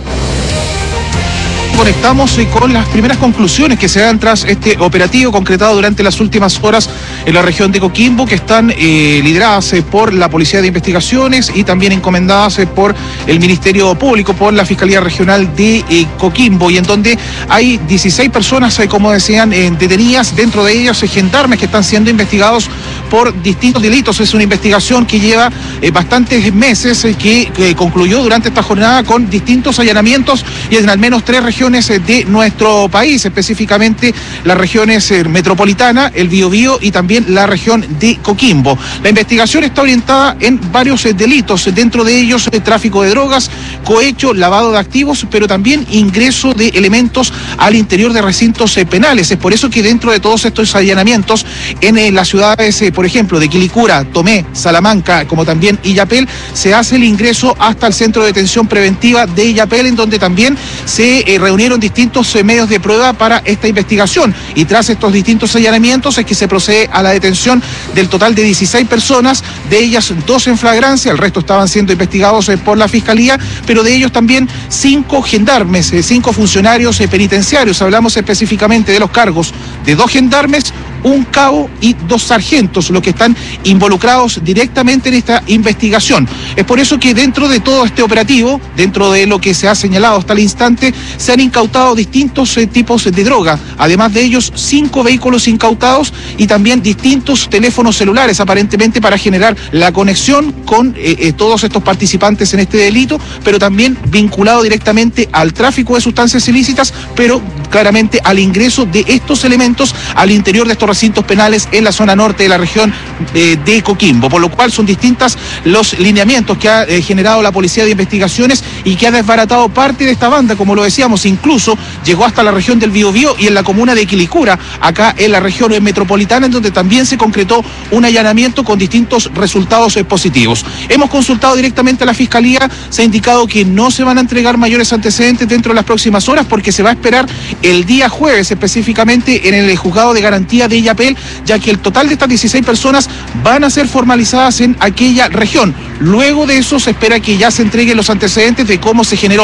Conectamos con las primeras conclusiones que se dan tras este operativo concretado durante las últimas horas en la región de Coquimbo, que están eh, lideradas eh, por la Policía de Investigaciones y también encomendadas eh, por el Ministerio Público, por la Fiscalía Regional de eh, Coquimbo, y en donde hay dieciséis personas, eh, como decían, eh, detenidas, dentro de ellas eh, gendarmes que están siendo investigados por distintos delitos. Es una investigación que lleva eh, bastantes meses, eh, que, que concluyó durante esta jornada con distintos allanamientos y en al menos tres regiones de nuestro país, específicamente las regiones metropolitana, el Biobío y también la región de Coquimbo. La investigación está orientada en varios delitos, dentro de ellos tráfico de drogas, cohecho, lavado de activos, pero también ingreso de elementos al interior de recintos penales. Es por eso que dentro de todos estos allanamientos en las ciudades, por ejemplo, de Quilicura, Tomé, Salamanca, como también Illapel, se hace el ingreso hasta el centro de detención preventiva de Illapel, en donde también se reunieron distintos eh, medios de prueba para esta investigación, y tras estos distintos allanamientos es que se procede a la detención del total de dieciséis personas, de ellas dos en flagrancia, el resto estaban siendo investigados eh, por la Fiscalía, pero de ellos también cinco gendarmes, eh, cinco funcionarios eh, penitenciarios. Hablamos específicamente de los cargos de dos gendarmes, un cabo y dos sargentos, los que están involucrados directamente en esta investigación. Es por eso que dentro de todo este operativo, dentro de lo que se ha señalado hasta el instante, se han incautado distintos eh, tipos de droga. Además de ellos, cinco vehículos incautados y también distintos teléfonos celulares, aparentemente para generar la conexión con eh, eh, todos estos participantes en este delito, pero también vinculado directamente al tráfico de sustancias ilícitas, pero claramente al ingreso de estos elementos al interior de estos recintos penales en la zona norte de la región eh, de Coquimbo, por lo cual son distintas los lineamientos que ha eh, generado la Policía de Investigaciones y que ha desbaratado parte de esta banda, como lo decíamos, incluso llegó hasta la región del Biobío y en la comuna de Quilicura, acá en la región metropolitana, en donde también se concretó un allanamiento con distintos resultados eh, positivos. Hemos consultado directamente a la Fiscalía, se ha indicado que no se van a entregar mayores antecedentes dentro de las próximas horas, porque se va a esperar el día jueves, específicamente en el juzgado de garantía de Illapel, ya que el total de estas dieciséis personas van a ser formalizadas en aquella región. Luego de eso se espera que ya se entreguen los antecedentes de cómo se generó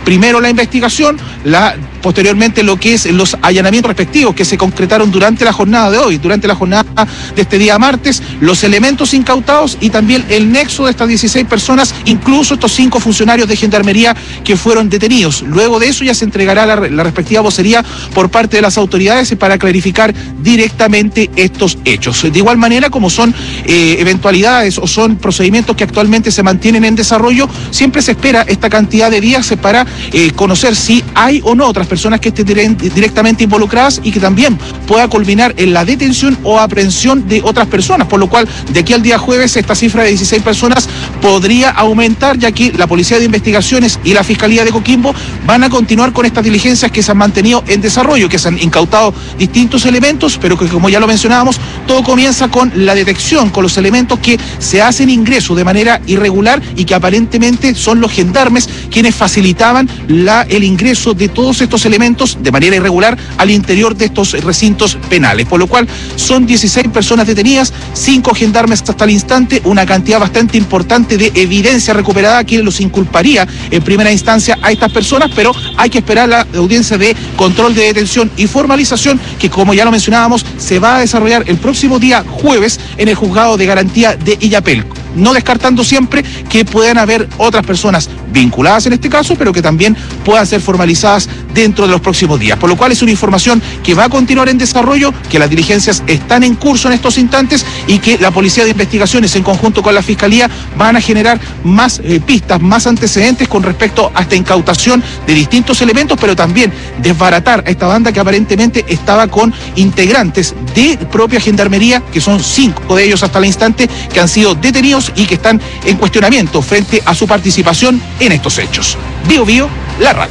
primero la investigación, la posteriormente lo que es los allanamientos respectivos que se concretaron durante la jornada de hoy, durante la jornada de este día martes, los elementos incautados y también el nexo de estas dieciséis personas, incluso estos cinco funcionarios de Gendarmería que fueron detenidos. Luego de eso ya se entregará la, la respectiva vocería por parte de las autoridades para clarificar directamente estos hechos. De igual manera, como son eh, eventualidades o son procedimientos que actualmente se mantienen en desarrollo, siempre se espera esta cantidad de días para eh, conocer si hay o no otras personas que estén directamente involucradas y que también pueda culminar en la detención o aprehensión de otras personas, por lo cual de aquí al día jueves esta cifra de dieciséis personas podría aumentar, ya que la Policía de Investigaciones y la Fiscalía de Coquimbo van a continuar con estas diligencias que se han mantenido en desarrollo, que se han incautado distintos elementos, pero que, como ya lo mencionábamos, todo comienza con la detección, con los elementos que se hacen ingreso de manera irregular y que aparentemente son los gendarmes quienes facilitaban la, el ingreso de todos estos elementos de manera irregular al interior de estos recintos penales, por lo cual son dieciséis personas detenidas, cinco gendarmes hasta el instante, una cantidad bastante importante de evidencia recuperada que los inculparía en primera instancia a estas personas, pero hay que esperar la audiencia de control de detención y formalización que, como ya lo mencionábamos, se va a desarrollar el próximo día jueves en el juzgado de garantía de Illapel, no descartando siempre que puedan haber otras personas vinculadas en este caso, pero que también puedan ser formalizadas dentro de los próximos días, por lo cual es una información que va a continuar en desarrollo, que las diligencias están en curso en estos instantes y que la Policía de Investigaciones en conjunto con la Fiscalía van a generar más eh, pistas, más antecedentes con respecto a esta incautación de distintos elementos, pero también desbaratar a esta banda que aparentemente estaba con integrantes de propia Gendarmería, que son cinco de ellos hasta el instante que han sido detenidos y que están en cuestionamiento frente a su participación en estos hechos. Bio Bio, la radio.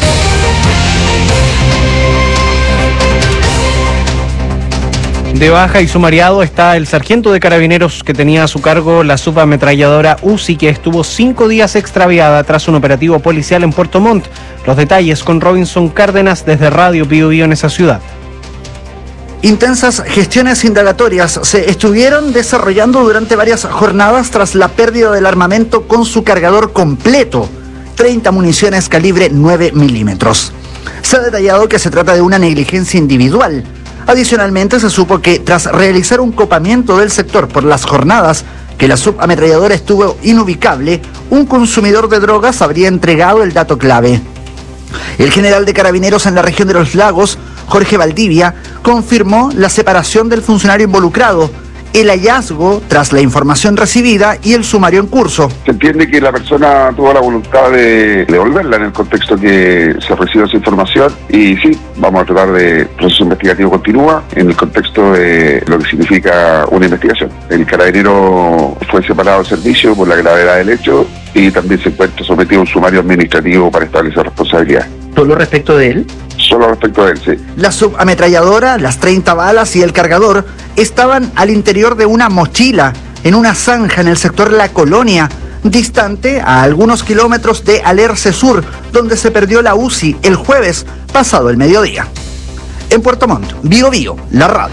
De baja y sumariado está el sargento de carabineros que tenía a su cargo la subametralladora U C I, que estuvo cinco días extraviada tras un operativo policial en Puerto Montt. Los detalles con Robinson Cárdenas desde Radio Bio Bio en esa ciudad. Intensas gestiones indagatorias se estuvieron desarrollando durante varias jornadas tras la pérdida del armamento con su cargador completo, treinta municiones calibre nueve milímetros. Se ha detallado que se trata de una negligencia individual. Adicionalmente, se supo que tras realizar un copamiento del sector por las jornadas que la subametralladora estuvo inubicable, un consumidor de drogas habría entregado el dato clave. El general de Carabineros en la región de los Lagos, Jorge Valdivia, confirmó la separación del funcionario involucrado, el hallazgo tras la información recibida y el sumario en curso. Se entiende que la persona tuvo la voluntad de devolverla en el contexto que se recibió esa información y sí, vamos a tratar de proceso investigativo continúa en el contexto de lo que significa una investigación. El carabinero fue separado del servicio por la gravedad del hecho y también se encuentra sometido a un sumario administrativo para establecer responsabilidad. ¿Solo respecto de él? Solo respecto de él, sí. La subametralladora, las treinta balas y el cargador estaban al interior de una mochila en una zanja en el sector La Colonia, distante a algunos kilómetros de Alerce Sur, donde se perdió la U C I el jueves pasado el mediodía. En Puerto Montt, Bio Bio, la radio.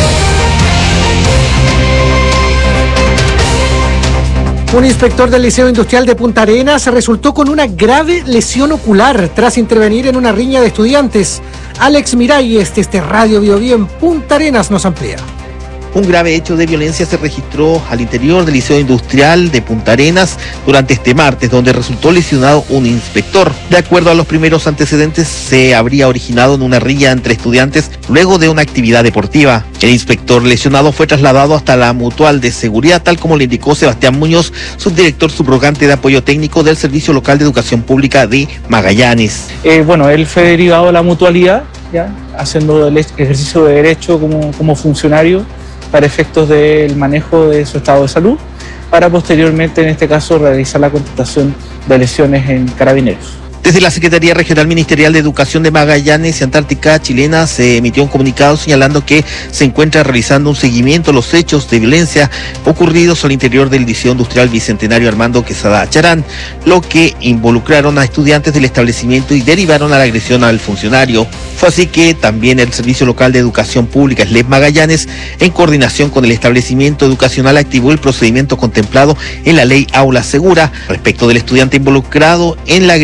Un inspector del Liceo Industrial de Punta Arenas resultó con una grave lesión ocular tras intervenir en una riña de estudiantes. Alex Miralles, desde Radio Bio Bio en Punta Arenas, nos amplía. Un grave hecho de violencia se registró al interior del Liceo Industrial de Punta Arenas durante este martes, donde resultó lesionado un inspector. De acuerdo a los primeros antecedentes, se habría originado en una riña entre estudiantes luego de una actividad deportiva. El inspector lesionado fue trasladado hasta la Mutual de Seguridad, tal como le indicó Sebastián Muñoz, subdirector subrogante de apoyo técnico del Servicio Local de Educación Pública de Magallanes. Eh, bueno, él fue derivado a la mutualidad, ya haciendo el ejercicio de derecho como, como funcionario, para efectos del manejo de su estado de salud, para posteriormente, en este caso, realizar la contratación de lesiones en Carabineros. Desde la Secretaría Regional Ministerial de Educación de Magallanes y Antártica Chilena se emitió un comunicado señalando que se encuentra realizando un seguimiento a los hechos de violencia ocurridos al interior del Liceo Industrial Bicentenario Armando Quesada Charán, lo que involucraron a estudiantes del establecimiento y derivaron a la agresión al funcionario. Fue así que también el Servicio Local de Educación Pública, S L E P Magallanes, en coordinación con el establecimiento educacional, activó el procedimiento contemplado en la ley Aula Segura respecto del estudiante involucrado en la agresión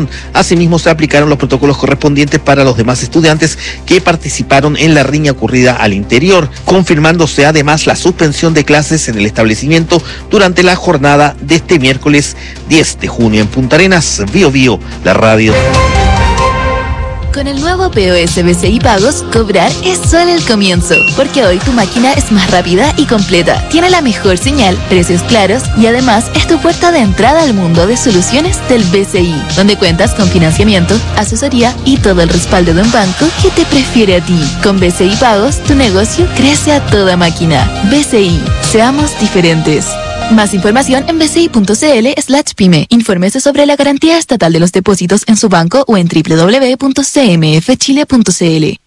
investigación. Asimismo, se aplicaron los protocolos correspondientes para los demás estudiantes que participaron en la riña ocurrida al interior, confirmándose además la suspensión de clases en el establecimiento durante la jornada de este miércoles diez de junio en Punta Arenas. Bio Bio, la radio. Con el nuevo P O S B C I Pagos, cobrar es solo el comienzo, porque hoy tu máquina es más rápida y completa, tiene la mejor señal, precios claros y además es tu puerta de entrada al mundo de soluciones del B C I, donde cuentas con financiamiento, asesoría y todo el respaldo de un banco que te prefiere a ti. Con B C I Pagos, tu negocio crece a toda máquina. B C I, seamos diferentes. Más información en bci.cl slash pyme. Infórmese sobre la garantía estatal de los depósitos en su banco o en doble u doble u doble u punto c m f chile punto c l.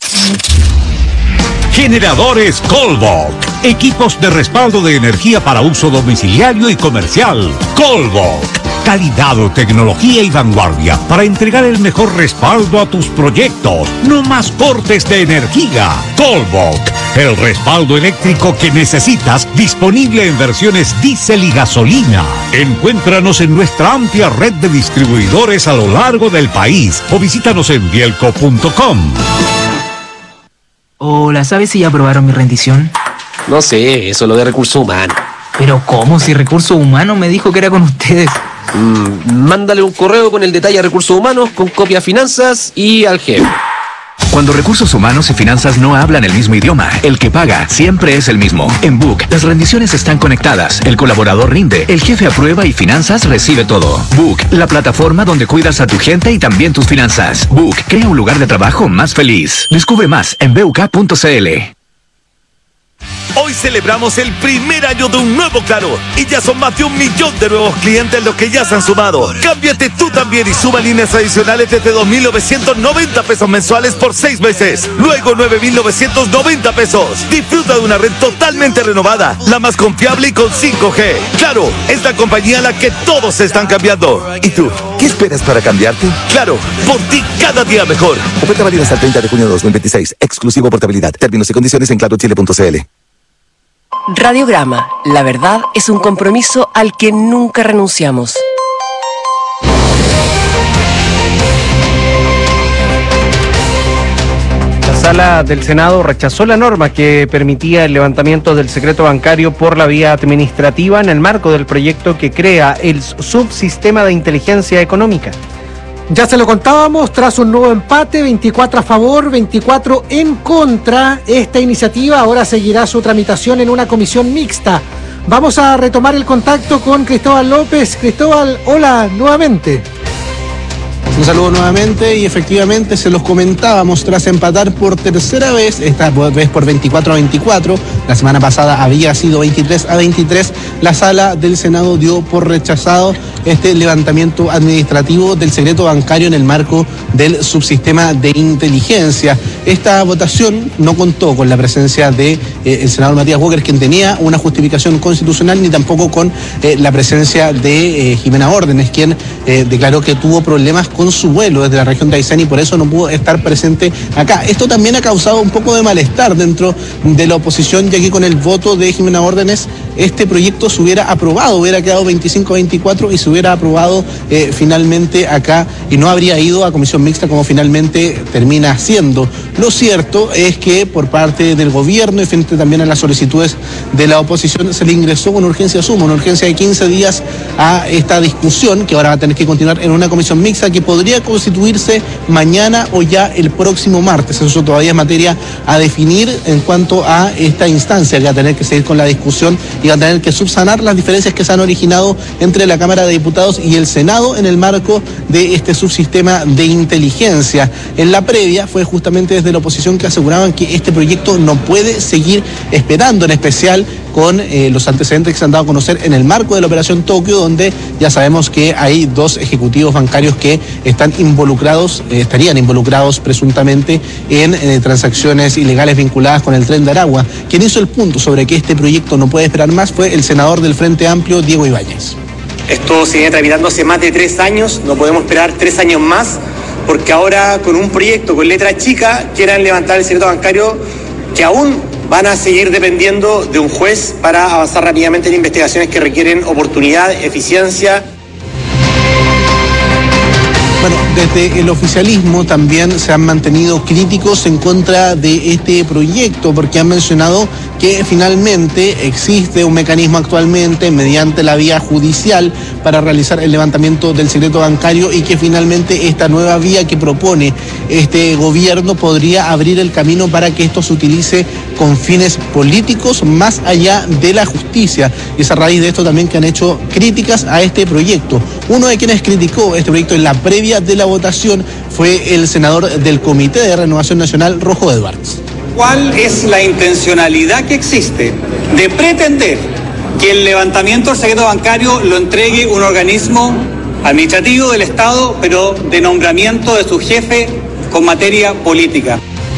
Generadores Colbok. Equipos de respaldo de energía para uso domiciliario y comercial. Colbok. Calidad, tecnología y vanguardia para entregar el mejor respaldo a tus proyectos. No más cortes de energía. Colbok. El respaldo eléctrico que necesitas, disponible en versiones diésel y gasolina. Encuéntranos en nuestra amplia red de distribuidores a lo largo del país o visítanos en bielco punto com. Hola, ¿sabes si ya aprobaron mi rendición? No sé, eso lo de recursos humanos. Pero ¿cómo? Si Recursos Humanos me dijo que era con ustedes. Mm, mándale un correo con el detalle a Recursos Humanos, con copia a Finanzas y al jefe. Cuando Recursos Humanos y Finanzas no hablan el mismo idioma, el que paga siempre es el mismo. En Book, las rendiciones están conectadas, el colaborador rinde, el jefe aprueba y Finanzas recibe todo. Book, la plataforma donde cuidas a tu gente y también tus finanzas. Book, crea un lugar de trabajo más feliz. Descubre más en b u k punto c l. Hoy celebramos el primer año de un nuevo Claro y ya son más de un millón de nuevos clientes los que ya se han sumado. Cámbiate tú también y suma líneas adicionales desde dos mil novecientos noventa pesos mensuales por seis meses. Luego nueve mil novecientos noventa pesos. Disfruta de una red totalmente renovada, la más confiable y con cinco G. Claro, es la compañía a la que todos se están cambiando. ¿Y tú? ¿Qué esperas para cambiarte? Claro, por ti cada día mejor. Oferta válida hasta el treinta de junio de dos mil veintiséis. Exclusivo portabilidad. Términos y condiciones en claro chile punto c l. Radiograma, la verdad es un compromiso al que nunca renunciamos. La Sala del Senado rechazó la norma que permitía el levantamiento del secreto bancario por la vía administrativa en el marco del proyecto que crea el subsistema de inteligencia económica. Ya se lo contábamos, tras un nuevo empate, veinticuatro a favor, veinticuatro en contra, esta iniciativa ahora seguirá su tramitación en una comisión mixta. Vamos a retomar el contacto con Cristóbal López. Cristóbal, hola nuevamente. Un saludo nuevamente y efectivamente se los comentábamos, tras empatar por tercera vez, esta vez por veinticuatro a veinticuatro, la semana pasada había sido veintitrés a veintitrés, la Sala del Senado dio por rechazado este levantamiento administrativo del secreto bancario en el marco del subsistema de inteligencia. Esta votación no contó con la presencia del de, eh, senador Matías Walker, quien tenía una justificación constitucional, ni tampoco con eh, la presencia de eh, Jimena Órdenes, quien eh, declaró que tuvo problemas con su vuelo desde la región de Aysén y por eso no pudo estar presente acá. Esto también ha causado un poco de malestar dentro de la oposición, ya que con el voto de Jimena Órdenes este proyecto se hubiera aprobado, hubiera quedado veinticinco a veinticuatro y se hubiera aprobado eh, finalmente acá y no habría ido a comisión mixta como finalmente termina siendo. Lo cierto es que por parte del gobierno y frente también a las solicitudes de la oposición se le ingresó con urgencia suma, una urgencia de quince días a esta discusión que ahora va a tener que continuar en una comisión mixta que podría constituirse mañana o ya el próximo martes. Eso todavía es materia a definir en cuanto a esta instancia que va a tener que seguir con la discusión y va a tener que subsanar las diferencias que se han originado entre la Cámara de Diputados y el Senado en el marco de este subsistema de inteligencia. En la previa fue justamente desde la oposición que aseguraban que este proyecto no puede seguir esperando, en especial con eh, los antecedentes que se han dado a conocer en el marco de la Operación Tokio, donde ya sabemos que hay dos ejecutivos bancarios que están involucrados, eh, estarían involucrados presuntamente en eh, transacciones ilegales vinculadas con el Tren de Aragua. Quien hizo el punto sobre que este proyecto no puede esperar más fue el senador del Frente Amplio, Diego Ibáñez. Esto se viene tramitando hace más de tres años, no podemos esperar tres años más, porque ahora con un proyecto con letra chica quieran levantar el secreto bancario que aún van a seguir dependiendo de un juez para avanzar rápidamente en investigaciones que requieren oportunidad, eficiencia. Bueno, desde el oficialismo también se han mantenido críticos en contra de este proyecto porque han mencionado que finalmente existe un mecanismo actualmente mediante la vía judicial para realizar el levantamiento del secreto bancario y que finalmente esta nueva vía que propone este gobierno podría abrir el camino para que esto se utilice con fines políticos más allá de la justicia. Y es a raíz de esto también que han hecho críticas a este proyecto. Uno de quienes criticó este proyecto en la previa de la votación fue el senador del Comité de Renovación Nacional, Rojo Edwards. ¿Cuál es la intencionalidad que existe de pretender que el levantamiento del secreto bancario lo entregue un organismo administrativo del Estado, pero de nombramiento de su jefe con materia política?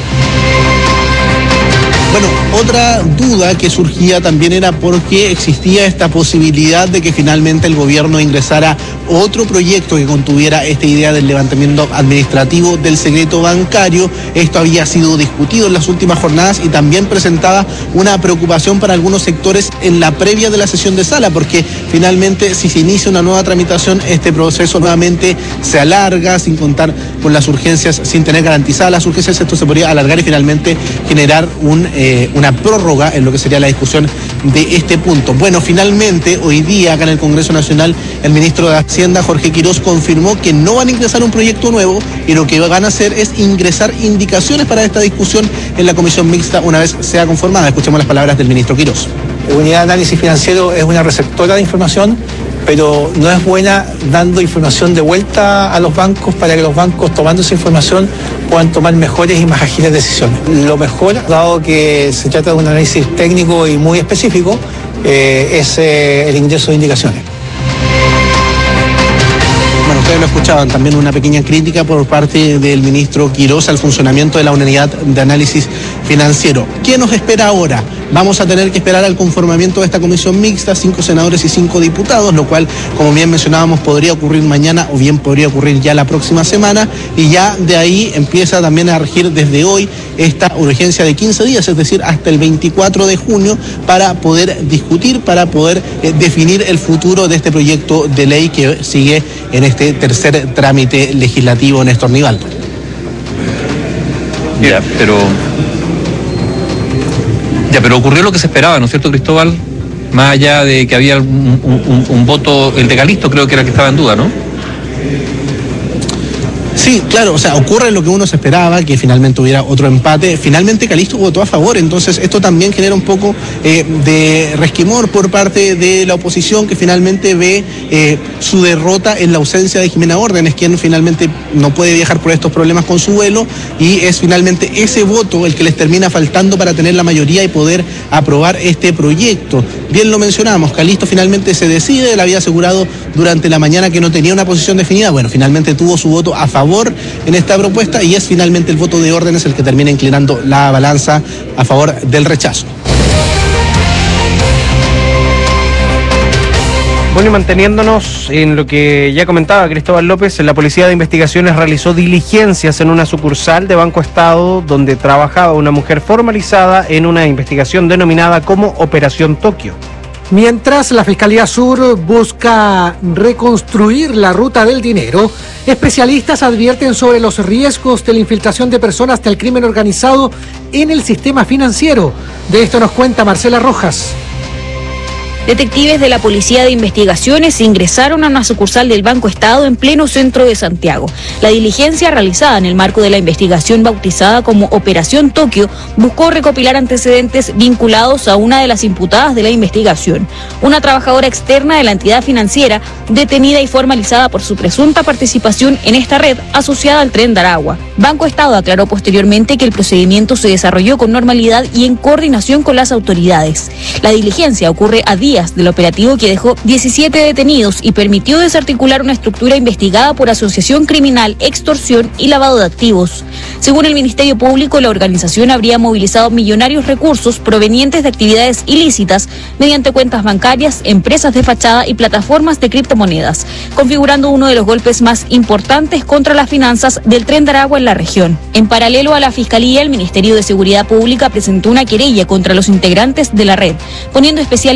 Bueno, otra duda que surgía también era porque existía esta posibilidad de que finalmente el gobierno ingresara otro proyecto que contuviera esta idea del levantamiento administrativo del secreto bancario. Esto había sido discutido en las últimas jornadas y también presentaba una preocupación para algunos sectores en la previa de la sesión de sala, porque finalmente si se inicia una nueva tramitación, este proceso nuevamente se alarga sin contar con las urgencias, sin tener garantizadas las urgencias, esto se podría alargar y finalmente generar un, eh, una prórroga en lo que sería la discusión de este punto. Bueno, finalmente hoy día acá en el Congreso Nacional el ministro de Hacienda, Jorge Quirós, confirmó que no van a ingresar un proyecto nuevo y lo que van a hacer es ingresar indicaciones para esta discusión en la comisión mixta una vez sea conformada. Escuchemos las palabras del ministro Quirós. La unidad de análisis financiero es una receptora de información, pero no es buena dando información de vuelta a los bancos para que los bancos, tomando esa información, puedan tomar mejores y más ágiles decisiones. Lo mejor, dado que se trata de un análisis técnico y muy específico, eh, es eh, el ingreso de indicaciones. Bueno, ustedes lo escuchaban, también una pequeña crítica por parte del ministro Quirós al funcionamiento de la unidad de análisis financiero. ¿Qué nos espera ahora? Vamos a tener que esperar al conformamiento de esta comisión mixta, cinco senadores y cinco diputados, lo cual, como bien mencionábamos, podría ocurrir mañana o bien podría ocurrir ya la próxima semana, y ya de ahí empieza también a regir desde hoy esta urgencia de quince días, es decir, hasta el veinticuatro de junio, para poder discutir, para poder eh, definir el futuro de este proyecto de ley que sigue en este tercer trámite legislativo, Néstor Nivaldo. Ya, pero... Ya, pero ocurrió lo que se esperaba, ¿no es cierto, Cristóbal? Más allá de que había un, un, un voto, el de Calisto creo que era el que estaba en duda, ¿no? Sí, claro, o sea, ocurre lo que uno se esperaba, que finalmente hubiera otro empate. Finalmente Calisto votó a favor, entonces esto también genera un poco eh, de resquemor por parte de la oposición, que finalmente ve eh, su derrota en la ausencia de Jimena Órdenes, quien finalmente no puede viajar por estos problemas con su vuelo, y es finalmente ese voto el que les termina faltando para tener la mayoría y poder aprobar este proyecto. Bien lo mencionamos, Calisto finalmente se decide, él había asegurado durante la mañana que no tenía una posición definida, bueno, finalmente tuvo su voto a favor en esta propuesta y es finalmente el voto de Órdenes el que termina inclinando la balanza a favor del rechazo. Bueno, y manteniéndonos en lo que ya comentaba Cristóbal López, la Policía de Investigaciones realizó diligencias en una sucursal de Banco Estado donde trabajaba una mujer formalizada en una investigación denominada como Operación Tokio. Mientras la Fiscalía Sur busca reconstruir la ruta del dinero, especialistas advierten sobre los riesgos de la infiltración de personas del crimen organizado en el sistema financiero. De esto nos cuenta Marcela Rojas. Detectives de la Policía de Investigaciones ingresaron a una sucursal del Banco Estado en pleno centro de Santiago. La diligencia realizada en el marco de la investigación bautizada como Operación Tokio buscó recopilar antecedentes vinculados a una de las imputadas de la investigación, una trabajadora externa de la entidad financiera detenida y formalizada por su presunta participación en esta red asociada al Tren de Aragua. Banco Estado aclaró posteriormente que el procedimiento se desarrolló con normalidad y en coordinación con las autoridades. La diligencia ocurre a días del operativo que dejó diecisiete detenidos y permitió desarticular una estructura investigada por asociación criminal, extorsión y lavado de activos. Según el Ministerio Público, la organización habría movilizado millonarios recursos provenientes de actividades ilícitas mediante cuentas bancarias, empresas de fachada y plataformas de criptomonedas, configurando uno de los golpes más importantes contra las finanzas del Tren de Aragua en la región. En paralelo a la Fiscalía, el Ministerio de Seguridad Pública presentó una querella contra los integrantes de la red, poniendo especial énfasis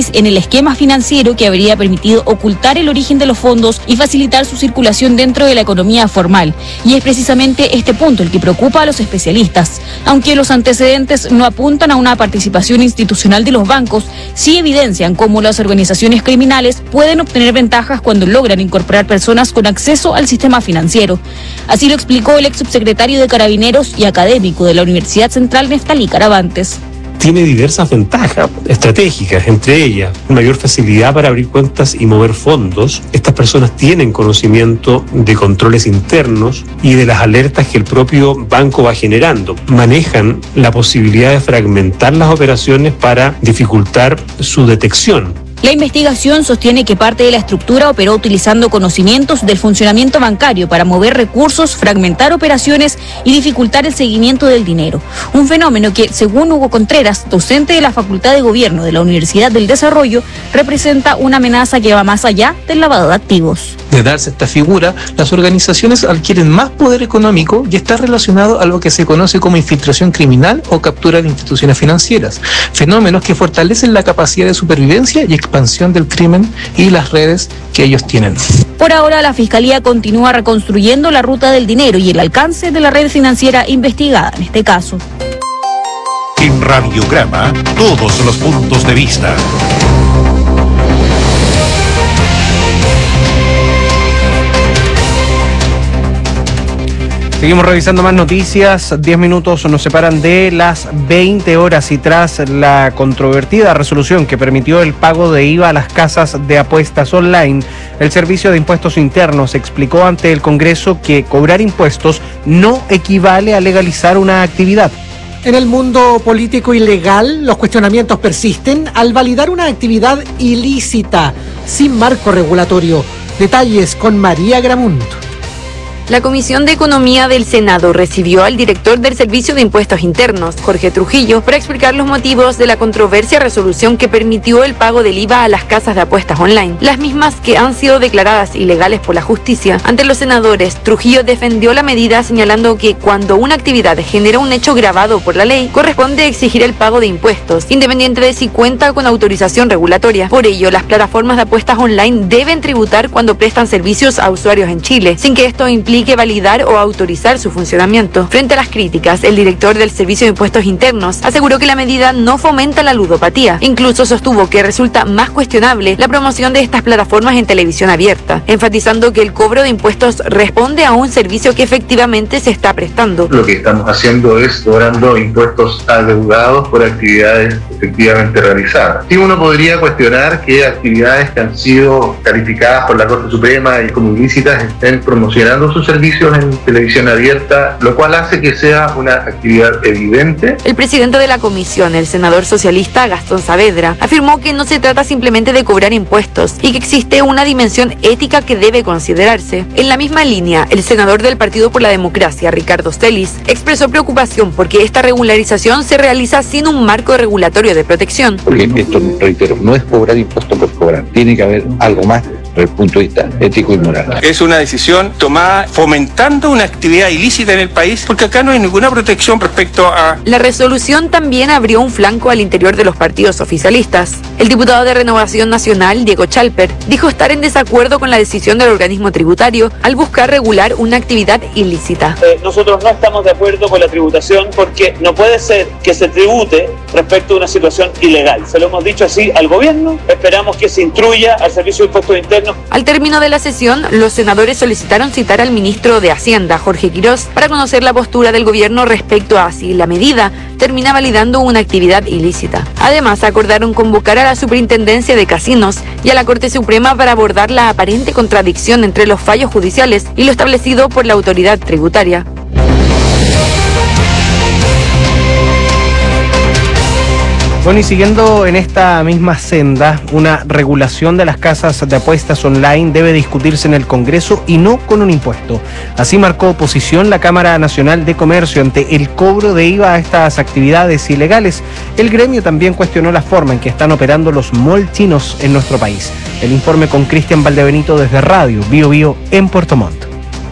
fraudes en el esquema financiero que habría permitido ocultar el origen de los fondos y facilitar su circulación dentro de la economía formal. Y es precisamente este punto el que preocupa a los especialistas. Aunque los antecedentes no apuntan a una participación institucional de los bancos, sí evidencian cómo las organizaciones criminales pueden obtener ventajas cuando logran incorporar personas con acceso al sistema financiero. Así lo explicó el ex subsecretario de Carabineros y académico de la Universidad Central, Neftalí Caravantes. Tiene diversas ventajas estratégicas, entre ellas mayor facilidad para abrir cuentas y mover fondos. Estas personas tienen conocimiento de controles internos y de las alertas que el propio banco va generando. Manejan la posibilidad de fragmentar las operaciones para dificultar su detección. La investigación sostiene que parte de la estructura operó utilizando conocimientos del funcionamiento bancario para mover recursos, fragmentar operaciones y dificultar el seguimiento del dinero. Un fenómeno que, según Hugo Contreras, docente de la Facultad de Gobierno de la Universidad del Desarrollo, representa una amenaza que va más allá del lavado de activos. De darse esta figura, las organizaciones adquieren más poder económico y está relacionado a lo que se conoce como infiltración criminal o captura de instituciones financieras, fenómenos que fortalecen la capacidad de supervivencia y expansión del crimen y las redes que ellos tienen. Por ahora, la Fiscalía continúa reconstruyendo la ruta del dinero y el alcance de la red financiera investigada en este caso. En Radiograma, todos los puntos de vista. Seguimos revisando más noticias. Diez minutos nos separan de las veinte horas y tras la controvertida resolución que permitió el pago de I V A a las casas de apuestas online, el Servicio de Impuestos Internos explicó ante el Congreso que cobrar impuestos no equivale a legalizar una actividad. En el mundo político y legal, los cuestionamientos persisten al validar una actividad ilícita, sin marco regulatorio. Detalles con María Gramunt. La Comisión de Economía del Senado recibió al director del Servicio de Impuestos Internos, Jorge Trujillo, para explicar los motivos de la controversia resolución que permitió el pago del I V A a las casas de apuestas online, las mismas que han sido declaradas ilegales por la justicia. Ante los senadores, Trujillo defendió la medida señalando que cuando una actividad genera un hecho gravado por la ley, corresponde exigir el pago de impuestos, independiente de si cuenta con autorización regulatoria. Por ello, las plataformas de apuestas online deben tributar cuando prestan servicios a usuarios en Chile, sin que esto implique que validar o autorizar su funcionamiento. Frente a las críticas, el director del Servicio de Impuestos Internos aseguró que la medida no fomenta la ludopatía. Incluso sostuvo que resulta más cuestionable la promoción de estas plataformas en televisión abierta, enfatizando que el cobro de impuestos responde a un servicio que efectivamente se está prestando. Lo que estamos haciendo es cobrando impuestos adeudados por actividades efectivamente realizadas. Sí, uno podría cuestionar que actividades que han sido calificadas por la Corte Suprema y como ilícitas estén promocionando sus servicios en televisión abierta, lo cual hace que sea una actividad evidente. El presidente de la comisión, el senador socialista Gastón Saavedra, afirmó que no se trata simplemente de cobrar impuestos y que existe una dimensión ética que debe considerarse. En la misma línea, el senador del Partido por la Democracia, Ricardo Celis, expresó preocupación porque esta regularización se realiza sin un marco regulatorio de protección. Porque esto, reitero, no es cobrar impuestos por cobrar, tiene que haber algo más desde el punto de vista ético y moral. Es una decisión tomada fomentando una actividad ilícita en el país, porque acá no hay ninguna protección respecto a... La resolución también abrió un flanco al interior de los partidos oficialistas. El diputado de Renovación Nacional, Diego Chalper, dijo estar en desacuerdo con la decisión del organismo tributario al buscar regular una actividad ilícita. Eh, nosotros no estamos de acuerdo con la tributación porque no puede ser que se tribute respecto a una situación ilegal. Se lo hemos dicho así al gobierno, esperamos que se instruya al Servicio de Impuestos Internos. Al término de la sesión, los senadores solicitaron citar al ministro de Hacienda, Jorge Quirós, para conocer la postura del gobierno respecto a si la medida termina validando una actividad ilícita. Además, acordaron convocar a la Superintendencia de Casinos y a la Corte Suprema para abordar la aparente contradicción entre los fallos judiciales y lo establecido por la autoridad tributaria. Bueno, y siguiendo en esta misma senda, una regulación de las casas de apuestas online debe discutirse en el Congreso y no con un impuesto. Así marcó posición la Cámara Nacional de Comercio ante el cobro de I V A a estas actividades ilegales. El gremio también cuestionó la forma en que están operando los mall chinos en nuestro país. El informe con Cristian Valdebenito desde Radio Bio Bio en Puerto Montt.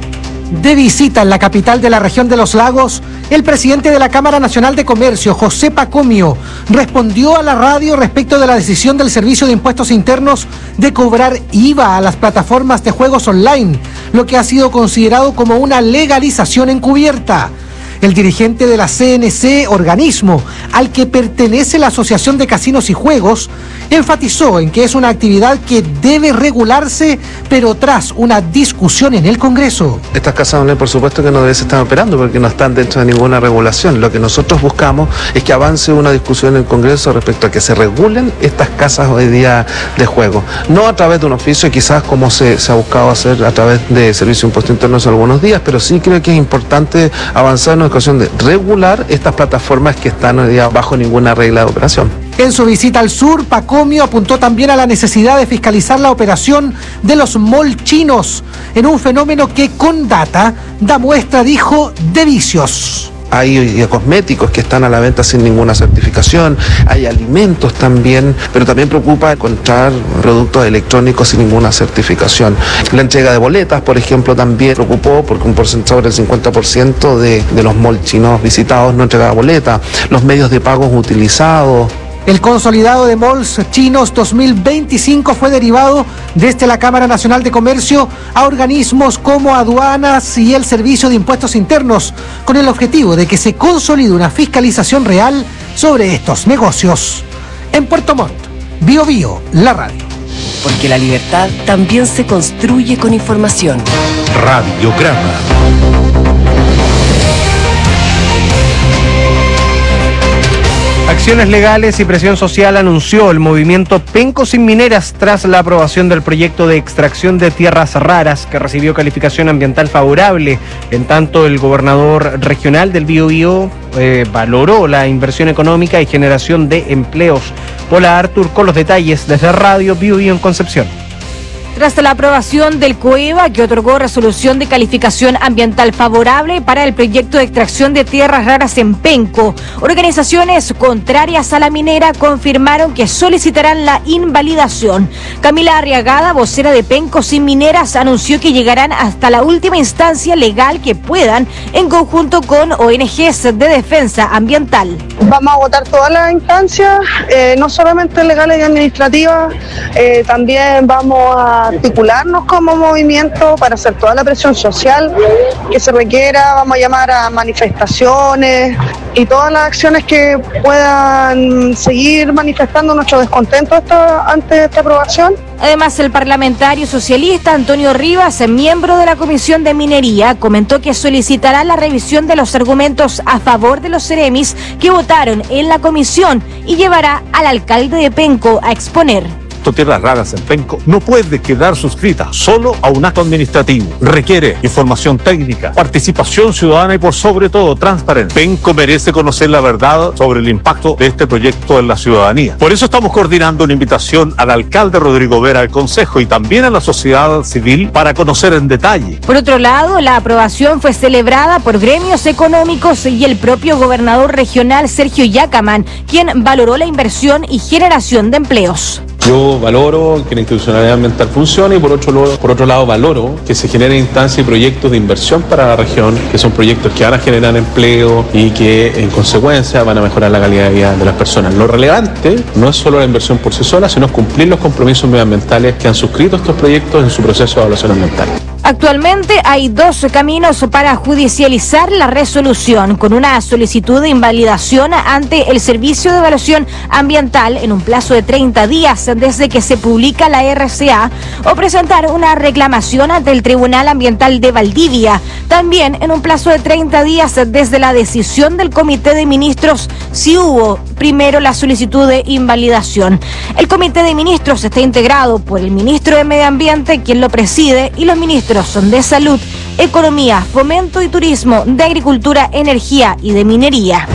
De visita en la capital de la región de los lagos, el presidente de la Cámara Nacional de Comercio, José Pacomio, respondió a la radio respecto de la decisión del Servicio de Impuestos Internos de cobrar I V A a las plataformas de juegos online, lo que ha sido considerado como una legalización encubierta. El dirigente de la C N C, organismo al que pertenece la Asociación de Casinos y Juegos, enfatizó en que es una actividad que debe regularse, pero tras una discusión en el Congreso. Estas casas online, por supuesto que no deben estar operando porque no están dentro de ninguna regulación. Lo que nosotros buscamos es que avance una discusión en el Congreso respecto a que se regulen estas casas hoy día de juego. No a través de un oficio, quizás como se, se ha buscado hacer a través de Servicio de Impuestos Internos algunos días, pero sí creo que es importante avanzar en una ocasión de regular estas plataformas que están hoy día bajo ninguna regla de operación. En su visita al sur, Pacomio apuntó también a la necesidad de fiscalizar la operación de los mall chinos, en un fenómeno que con data da muestra, dijo, de vicios. Hay cosméticos que están a la venta sin ninguna certificación, hay alimentos también, pero también preocupa encontrar productos electrónicos sin ninguna certificación. La entrega de boletas, por ejemplo, también preocupó porque un porcentaje sobre el cincuenta por ciento de, de los malls chinos visitados no entregaba boleta, los medios de pagos utilizados. El consolidado de malls chinos dos mil veinticinco fue derivado desde la Cámara Nacional de Comercio a organismos como aduanas y el Servicio de Impuestos Internos, con el objetivo de que se consolide una fiscalización real sobre estos negocios. En Puerto Montt, Bio Bio, la radio. Porque la libertad también se construye con información. Radiograma. Acciones legales y presión social anunció el movimiento Penco Sin Mineras tras la aprobación del proyecto de extracción de tierras raras que recibió calificación ambiental favorable. En tanto, el gobernador regional del Biobío eh, valoró la inversión económica y generación de empleos. Hola Artur con los detalles desde Radio Biobío en Concepción. Tras la aprobación del COEVA, que otorgó resolución de calificación ambiental favorable para el proyecto de extracción de tierras raras en Penco, organizaciones contrarias a la minera confirmaron que solicitarán la invalidación. Camila Arriagada, vocera de Penco Sin Mineras, anunció que llegarán hasta la última instancia legal que puedan en conjunto con O N Ges de defensa ambiental. Vamos a votar todas las instancias, eh, no solamente legales y administrativas, eh, también vamos a articularnos como movimiento para hacer toda la presión social que se requiera. Vamos a llamar a manifestaciones y todas las acciones que puedan seguir manifestando nuestro descontento esta, ante esta aprobación. Además, el parlamentario socialista Antonio Rivas, miembro de la Comisión de Minería, comentó que solicitará la revisión de los argumentos a favor de los Ceremis que votaron en la comisión y llevará al alcalde de Penco a exponer. Tierras raras en Penco no puede quedar suscrita solo a un acto administrativo. Requiere información técnica, participación ciudadana y por sobre todo transparencia. Penco merece conocer la verdad sobre el impacto de este proyecto en la ciudadanía. Por eso estamos coordinando una invitación al alcalde Rodrigo Vera del Consejo y también a la sociedad civil para conocer en detalle. Por otro lado, la aprobación fue celebrada por gremios económicos y el propio gobernador regional Sergio Yacamán, quien valoró la inversión y generación de empleos. Yo valoro que la institucionalidad ambiental funcione y por otro, lado, por otro lado valoro que se generen instancias y proyectos de inversión para la región, que son proyectos que van a generar empleo y que en consecuencia van a mejorar la calidad de vida de las personas. Lo relevante no es solo la inversión por sí sola, sino cumplir los compromisos medioambientales que han suscrito estos proyectos en su proceso de evaluación ambiental. Actualmente hay dos caminos para judicializar la resolución, con una solicitud de invalidación ante el Servicio de Evaluación Ambiental en un plazo de treinta días desde que se publica la R C A, o presentar una reclamación ante el Tribunal Ambiental de Valdivia, también en un plazo de treinta días desde la decisión del Comité de Ministros si hubo primero la solicitud de invalidación. El Comité de Ministros está integrado por el Ministro de Medio Ambiente, quien lo preside, y los ministros son de Salud, Economía, Fomento y Turismo, de Agricultura, Energía y de Minería.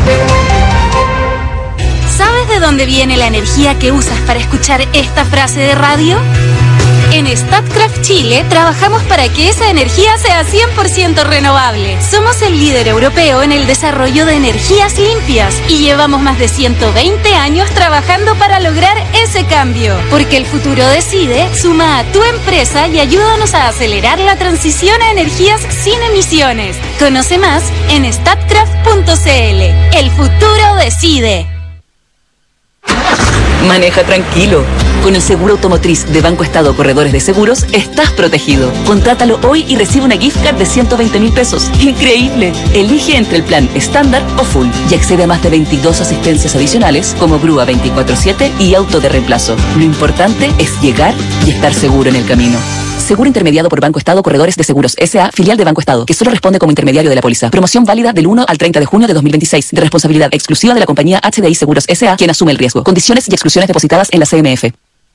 ¿Sabes de dónde viene la energía que usas para escuchar esta frase de radio? En Statkraft Chile trabajamos para que esa energía sea cien por ciento renovable. Somos el líder europeo en el desarrollo de energías limpias y llevamos más de ciento veinte años trabajando para lograr ese cambio. Porque el futuro decide, suma a tu empresa y ayúdanos a acelerar la transición a energías sin emisiones. Conoce más en statkraft punto c l. El futuro decide. Maneja tranquilo. Con el seguro automotriz de Banco Estado Corredores de Seguros, estás protegido. Contrátalo hoy y recibe una gift card de ciento veinte mil pesos. ¡Increíble! Elige entre el plan estándar o full y accede a más de veintidós asistencias adicionales como grúa veinticuatro siete y auto de reemplazo. Lo importante es llegar y estar seguro en el camino. Seguro intermediado por Banco Estado Corredores de Seguros S A, filial de Banco Estado, que solo responde como intermediario de la póliza. Promoción válida del uno al treinta de junio de dos mil veintiséis, de responsabilidad exclusiva de la compañía H D I Seguros S A, quien asume el riesgo. Condiciones y exclusiones depositadas en la C M F.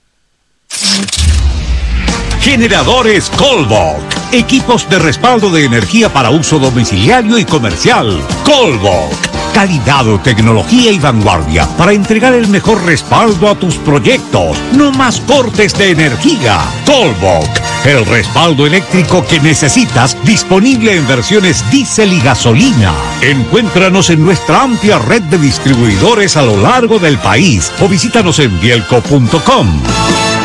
Generadores Colbok. Equipos de respaldo de energía para uso domiciliario y comercial. Colbok. Calidad, tecnología y vanguardia para entregar el mejor respaldo a tus proyectos. No más cortes de energía. Colbok. El respaldo eléctrico que necesitas, disponible en versiones diésel y gasolina. Encuéntranos en nuestra amplia red de distribuidores a lo largo del país o visítanos en bielco punto com.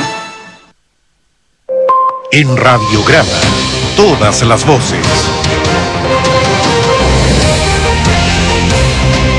En Radiograma, todas las voces.